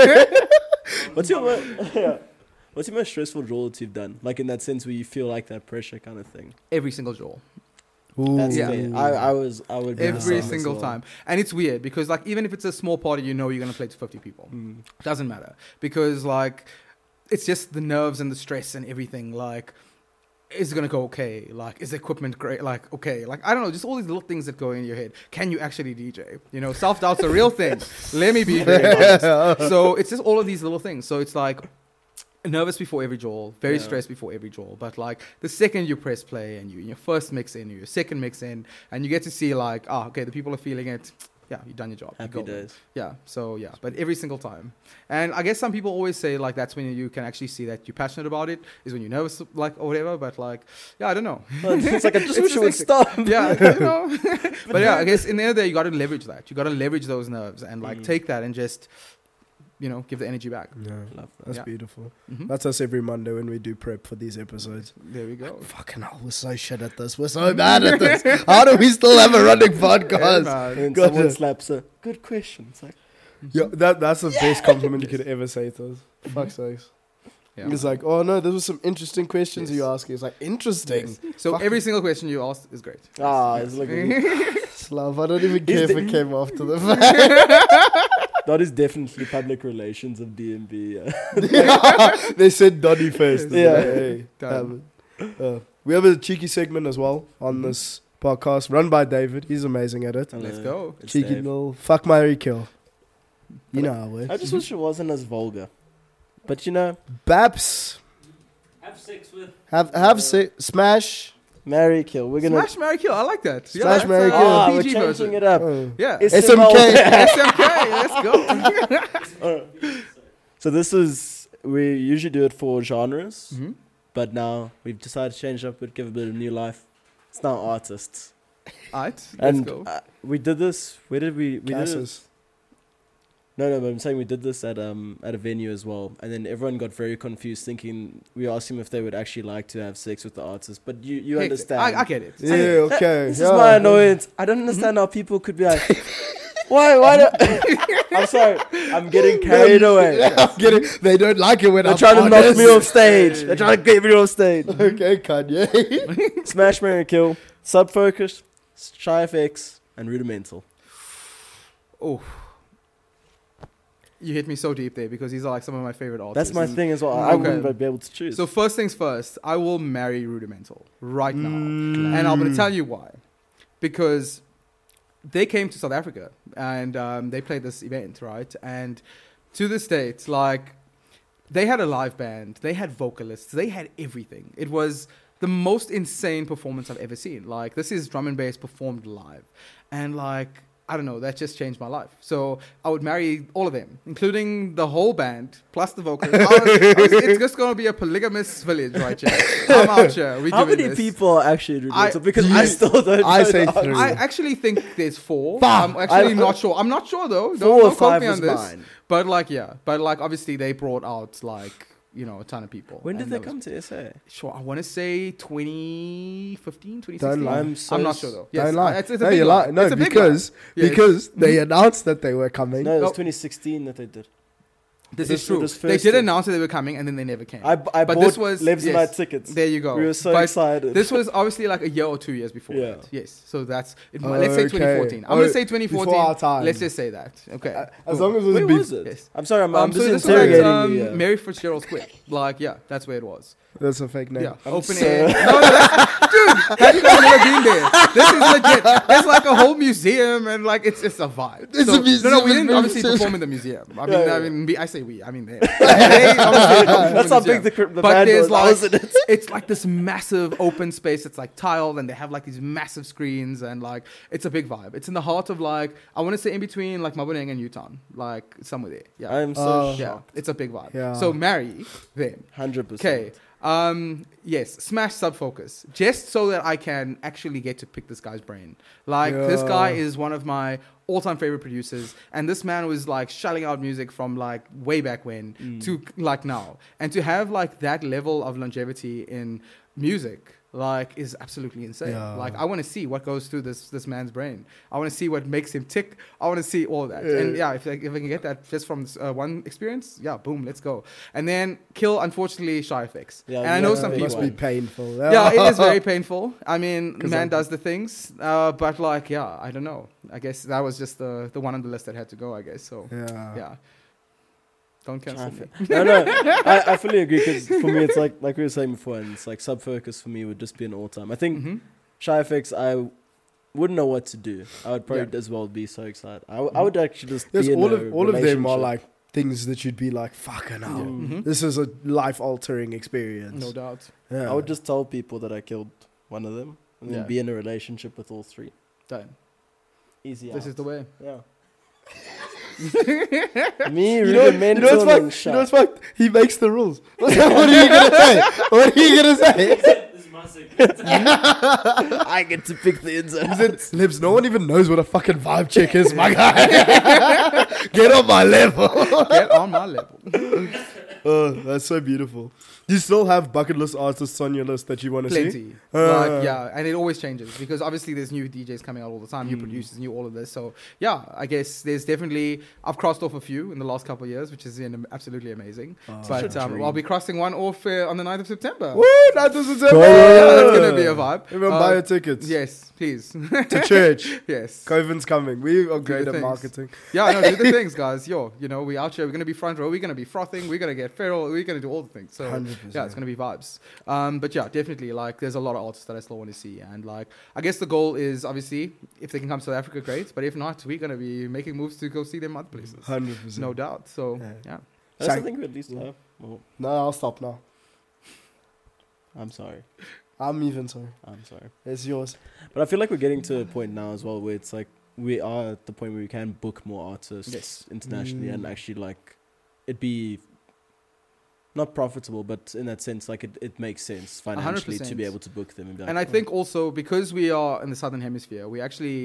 What's your mo- yeah. What's your most stressful draw that you've done? Like in that sense where you feel like that pressure kind of thing. Every single draw. That's Yeah. fair. I, I was I would be the Every same as single well. time. And it's weird because like even if it's a small party, you know you're going to play to fifty people. Mm. Doesn't matter because like it's just the nerves and the stress and everything. Like, is it gonna go okay? Like, is the equipment great? Like, okay, like I don't know, just all these little things that go in your head. Can you actually D J? You know, self doubt's a real thing. Let me be very honest. So it's just all of these little things. So it's like nervous before every draw, very Yeah. stressed before every draw. But like the second you press play and you your first mix in, or your second mix in, and you get to see like, ah, okay, the people are feeling it. Yeah, you've done your job. Happy You're golden. days. Yeah, so yeah, but every single time. And I guess some people always say like that's when you can actually see that you're passionate about it, is when you're nervous, like, or whatever. But like, yeah, I don't know. Well, it's like I just It's wish it would just stop. Yeah, you know. But yeah, I guess in the end of the day, you got to leverage that. You got to leverage those nerves and like Mm. take that and just, you know, give the energy back. Yeah, Love that. that's Yeah. beautiful. Mhm. That's us every Monday when we do prep for these episodes. There we go. Fucking hell, we're so shit at this. We're so bad at this. How do we still have a running Yeah, podcast? man. And then Gotcha. someone slaps a good question. It's like Yeah, that that's the best compliment you could ever say to us. Fuck sakes. Yeah. It's like, oh no, those were some interesting questions Yes. you asking. It's like, interesting. Yes. So Fuck. every single question you asked is great. ah, it's like Slav, I don't even care Is if the- it came after the fact. that is definitely public relations of D M B. Yeah. They said Donny first. Yeah. Like, hey, Done. um, uh, we have a cheeky segment as well on Mhm. this podcast, run by David. He's amazing at it. Let's Uh, go. it's Cheeky Dave. little fuck, marry, kill. You But know how it works. I just wish it wasn't as vulgar. But you know, Babs, Have sex with. have have si- smash. marry, kill. We're gonna. Smash, marry, kill. I like that. Yeah, Smash, that's, marry, uh, kill. Ah, we're P G changing version. it up. Oh. Yeah. It's S M K. S M K. Let's go. Alright. So this is we usually do it for genres, Mhm. but now we've decided to change it up, but give a bit of new life. It's now artists, Alright, let's and go. uh, we did this. Where did we? We did it. Cassis. No, no, but I'm saying we did this at um at a venue as well, and then everyone got very confused, thinking we asked them if they would actually like to have sex with the artist. But you, you Hectic. understand. I, I get it. Yeah, okay. This yeah. is my annoyance. I don't understand how people could be like, why, why? Do I'm sorry. I'm getting carried away. I'm getting, they don't like it when They're I'm trying to knock honest. me off stage. They're trying to get me off stage. Okay, Kanye. Smash, Marry, Kill, Subfocus, Shy F X, and Rudimental. Oh, you hit me so deep there because these are like some of my favorite artists. That's my And thing as well. I Okay. wouldn't be able to choose. So first things first, I will marry Rudimental right now, Mm. and I'm going to tell you why. Because they came to South Africa and um, they played this event, right? And to this date, like they had a live band, they had vocalists, they had everything. It was the most insane performance I've ever seen. Like this is drum and bass performed live, and like. I don't know, that just changed my life. So I would marry all of them, including the whole band, plus the vocals. I was, I was, it's just going to be a polygamous village right here. I'm out here. We How doing many this. people are actually in I- Rudimental? Because you- I still don't I know say the three. answer. I actually think there's four. Fuck. I'm actually I- not sure. I'm not sure though. Don't, Four or don't quote five me was on this. mine. But like, yeah. But like, obviously they brought out like, you know, a ton of people. When did And they that come was- to S A? Sure. I want to say twenty fifteen, twenty Don't sixteen. lie. I'm so I'm not s- sure though. Don't lie. It's, it's a no, big you lie. lie. No, It's a big because lie. Yes. because they announced that they were coming. No, it was Oh. twenty sixteen that they did. This This is true. was They first did year. announce that they were coming and then they never came. I, b- I But bought this was- Levs and I yes. tickets. There you go. We were so But excited. This was obviously like a year or two years before Yeah. that. Yes. So that's, it, let's say Okay. twenty fourteen. I'm Oh, going to say twenty fourteen. before our time. Let's just say that. Okay. Uh, As Cool. long as it was Where be- was it? Yes. I'm sorry, I'm, I'm Um, so just this was at interrogating um, you. yeah. Mary Fitzgerald Square. Like, yeah, that's where it was. That's a fake name. Yeah, I'm open so- air. No, no, that's, dude, have you guys never been there? This is legit. There's like a whole museum and like it's it's a vibe. It's So- a museum No, no, we with didn't obviously museums. perform in the museum. I mean, Yeah, yeah. I mean, we, I say we. I mean they. They obviously performed in That's how museum. big the, cri- the But band there's was. I was in like it. it's like this massive open space. It's like tiled, and they have like these massive screens, and like it's a big vibe. It's in the heart of like I want to say in between like Maboneng and Newtown, like somewhere there. Yeah, I'm so Oh. yeah, shocked. it's a big vibe. Yeah. So marry them. one hundred percent. Okay. Um, yes, smash Subfocus. Just so that I can actually get to pick this guy's brain. Like, this Yeah. guy is one of my all-time favorite producers. And this man was, like, shelling out music from, like, way back when Mm. to, like, now. And to have, like, that level of longevity in music, like, is absolutely insane. Yeah. Like, I want to see what goes through this this man's brain. I want to see what makes him tick. I want to see all that. And, yeah, if I, if I can get that just from uh, one experience, yeah, boom, let's go. And then Kill, unfortunately, Shy F X. Yeah, and I know yeah, some big It must people. be painful. Yeah, it is very painful. I mean, 'Cause man I'm- does the things, uh, but like, yeah, I don't know. I guess that was just the the one on the list that had to go. I guess so. Yeah. Yeah. Don't cancel me. no, no, I, I fully agree because for me it's like like we were saying before, and it's like Subfocus for me would just be an all time. I think Mhm. Shy F X, I wouldn't know what to do. I would probably Yeah. as well be so excited. I, w- I would actually just Yes, be in all a of all of them are relationship. like things that you'd be like, fucking hell. Mhm. This is a life altering experience. No doubt. Yeah. I would just tell people that I killed one of them and then Yeah. be in a relationship with all three. Done. Easy. This out. is the way. Yeah. Me, You know, you Rudimental, know what's and fucked? You know Shy. what's fucked? He makes the rules. what are you gonna say? What are you gonna say? I get to pick the ins and outs. Libs, no one even knows what a fucking vibe check is, my guy. Get on my level. Get on my level. Oh, that's so beautiful. Do you still have bucket list artists on your list that you want to see? Plenty. Uh. like, yeah, and it always changes because obviously there's new D Js coming out all the time, new Mm. producers, new all of this. So yeah, I guess there's definitely I've crossed off a few in the last couple of years, which is um, absolutely amazing. Oh, but such a um, dream. I'll be crossing one off uh, on the ninth of September. Woo, that is September. Go. Yeah, that's gonna be a vibe. Everyone Uh, buy your tickets. Yes, please. To church. yes. Coven's coming. We are great the at things. marketing. Yeah, no, do the things, guys. Yo, you know, we out here. We're gonna be front row. We're gonna be frothing. We're gonna get feral. We're gonna do all the things. So one hundred percent. yeah, it's gonna be vibes. Um, but yeah, definitely. Like, there's a lot of artists that I still want to see, and like, I guess the goal is obviously if they can come to South Africa, great. But if not, we're gonna be making moves to go see them other places. one hundred percent. No doubt. So Yeah. yeah. That's Shag- the thing we at least have. Well, No, I'll stop now. I'm sorry. I'm even sorry. I'm sorry. It's yours. But I feel like we're getting to a point now as well where it's like we are at the point where we can book more artists Yes. internationally and Mm. actually like it be not profitable, but in that sense, like it, it makes sense financially to be percent. able to book them. And, be like, And I oh, think also because we are in the southern hemisphere, we actually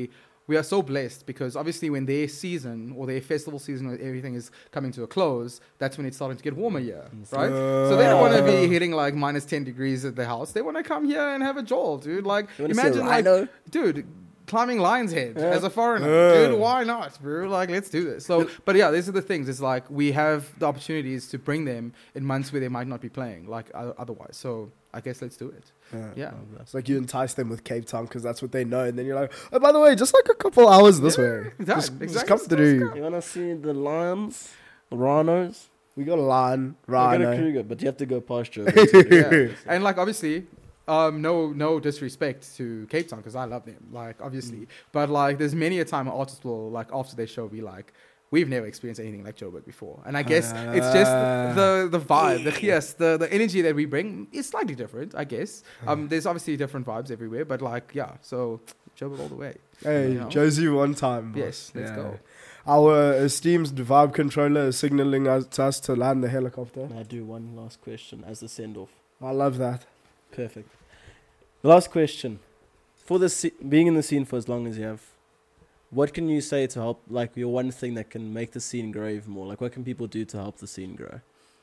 we are so blessed because obviously when their season or their festival season or everything is coming to a close, that's when it's starting to get warmer here, right? So they don't want to be hitting like minus ten degrees at the house. They want to come here and have a jolt, dude. Like You wanna see a imagine like, rhino? dude, climbing Lion's Head Yeah. as a foreigner, Yeah. dude. Why not, bro? Like let's do this. So, but yeah, these are the things. It's like we have the opportunities to bring them in months where they might not be playing, like uh, otherwise. So I guess let's do it. Yeah. It's like you entice them with Cape Town because that's what they know, and then you're like, oh, by the way, just like a couple hours this way. done. Just, Exactly. just come Let's through. You wanna see the lions, the rhinos? We got a lion, I got a rhino. Kruger, but you have to go past Joe. Yeah. And like obviously, um, no no disrespect to Cape Town because I love them, like obviously. Mm. But like, there's many a time an artist will like after their show be like, we've never experienced anything like Joburg before, and I guess it's just Ah. the the vibe, the yes, the the energy that we bring is slightly different, I guess. Um, there's obviously different vibes everywhere, but like yeah, so Joburg all the way. Hey, You know? Josie, one time. boss. Yes, let's go. Our esteemed vibe controller is signaling us, to us to land the helicopter. Can I do one last question as a send off? I love that. Perfect. Last question. For the se- being in the scene for as long as you have, what can you say to help, like your one thing that can make the scene grow even more? Like what can people do to help the scene grow?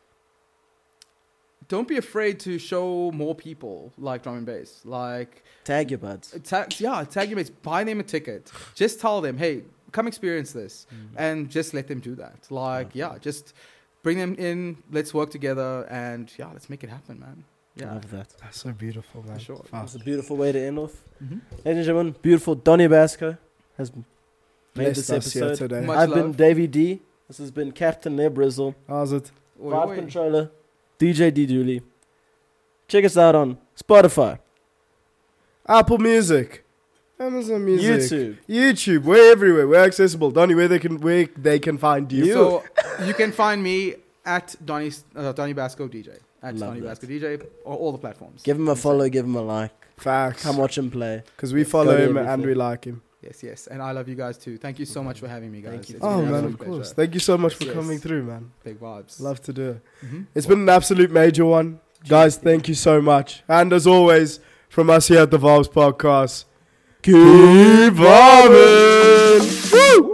Don't be afraid to show more people like drum and bass. Like Tag your buds. tag, yeah, tag your mates, buy them a ticket. Just tell them, hey, come experience this, and just let them do that. Like, yeah, just bring them in. Let's work together, and yeah, let's make it happen, man. I Yeah, love that. That's so beautiful, man. For sure. Wow. That's a beautiful way to end off. mm-hmm. Ladies and gentlemen, beautiful Donny Basco has made Blessed this us here episode. today. Much I've love. been Davey D. This has been Captain Lebrizzle, How's it? Vibe Controller, D J D Dooley. Check us out on Spotify, Apple Music, Amazon Music, YouTube. YouTube. We're everywhere. We're accessible. Donny, where they can where they can find you? So you can find me at Donny uh, Donny Basco D J at Love Donny that. Basco D J or all the platforms. Give him a follow, give him a like. Facts. Come watch him play. Because we follow Go to him and everything. we like him. Yes, yes, and I love you guys too. Thank you so much for having me, guys. Thank you. It's Oh been an man, absolute of course. pleasure. Thank you so much for Yes. coming through, man. Big vibes. Love to do it. Mhm. It's been an absolute major one. Guys, thank you so much. And as always, from us here at the Vibes Podcast, keep vibing! Woo!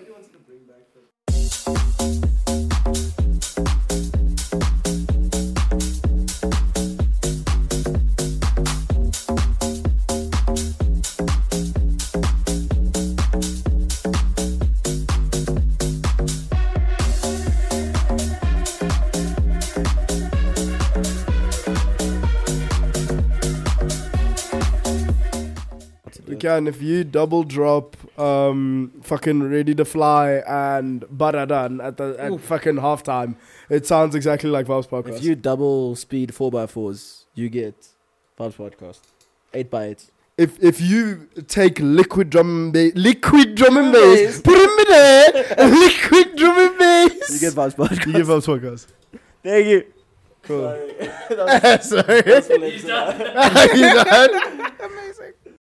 We can, if you double drop um fucking Ready to Fly and Baradan at the at Oof. fucking halftime, it sounds exactly like Vibes Podcast. If you double speed four by fours, you get Vibes Podcast. eight by eight. If if you take liquid drum and bass, liquid drum and bass, put him in there, liquid drum and bass, You get Vibes Podcast. you give Vibes Podcast. Thank you. Cool. Sorry. Sorry. That's the next one. You done?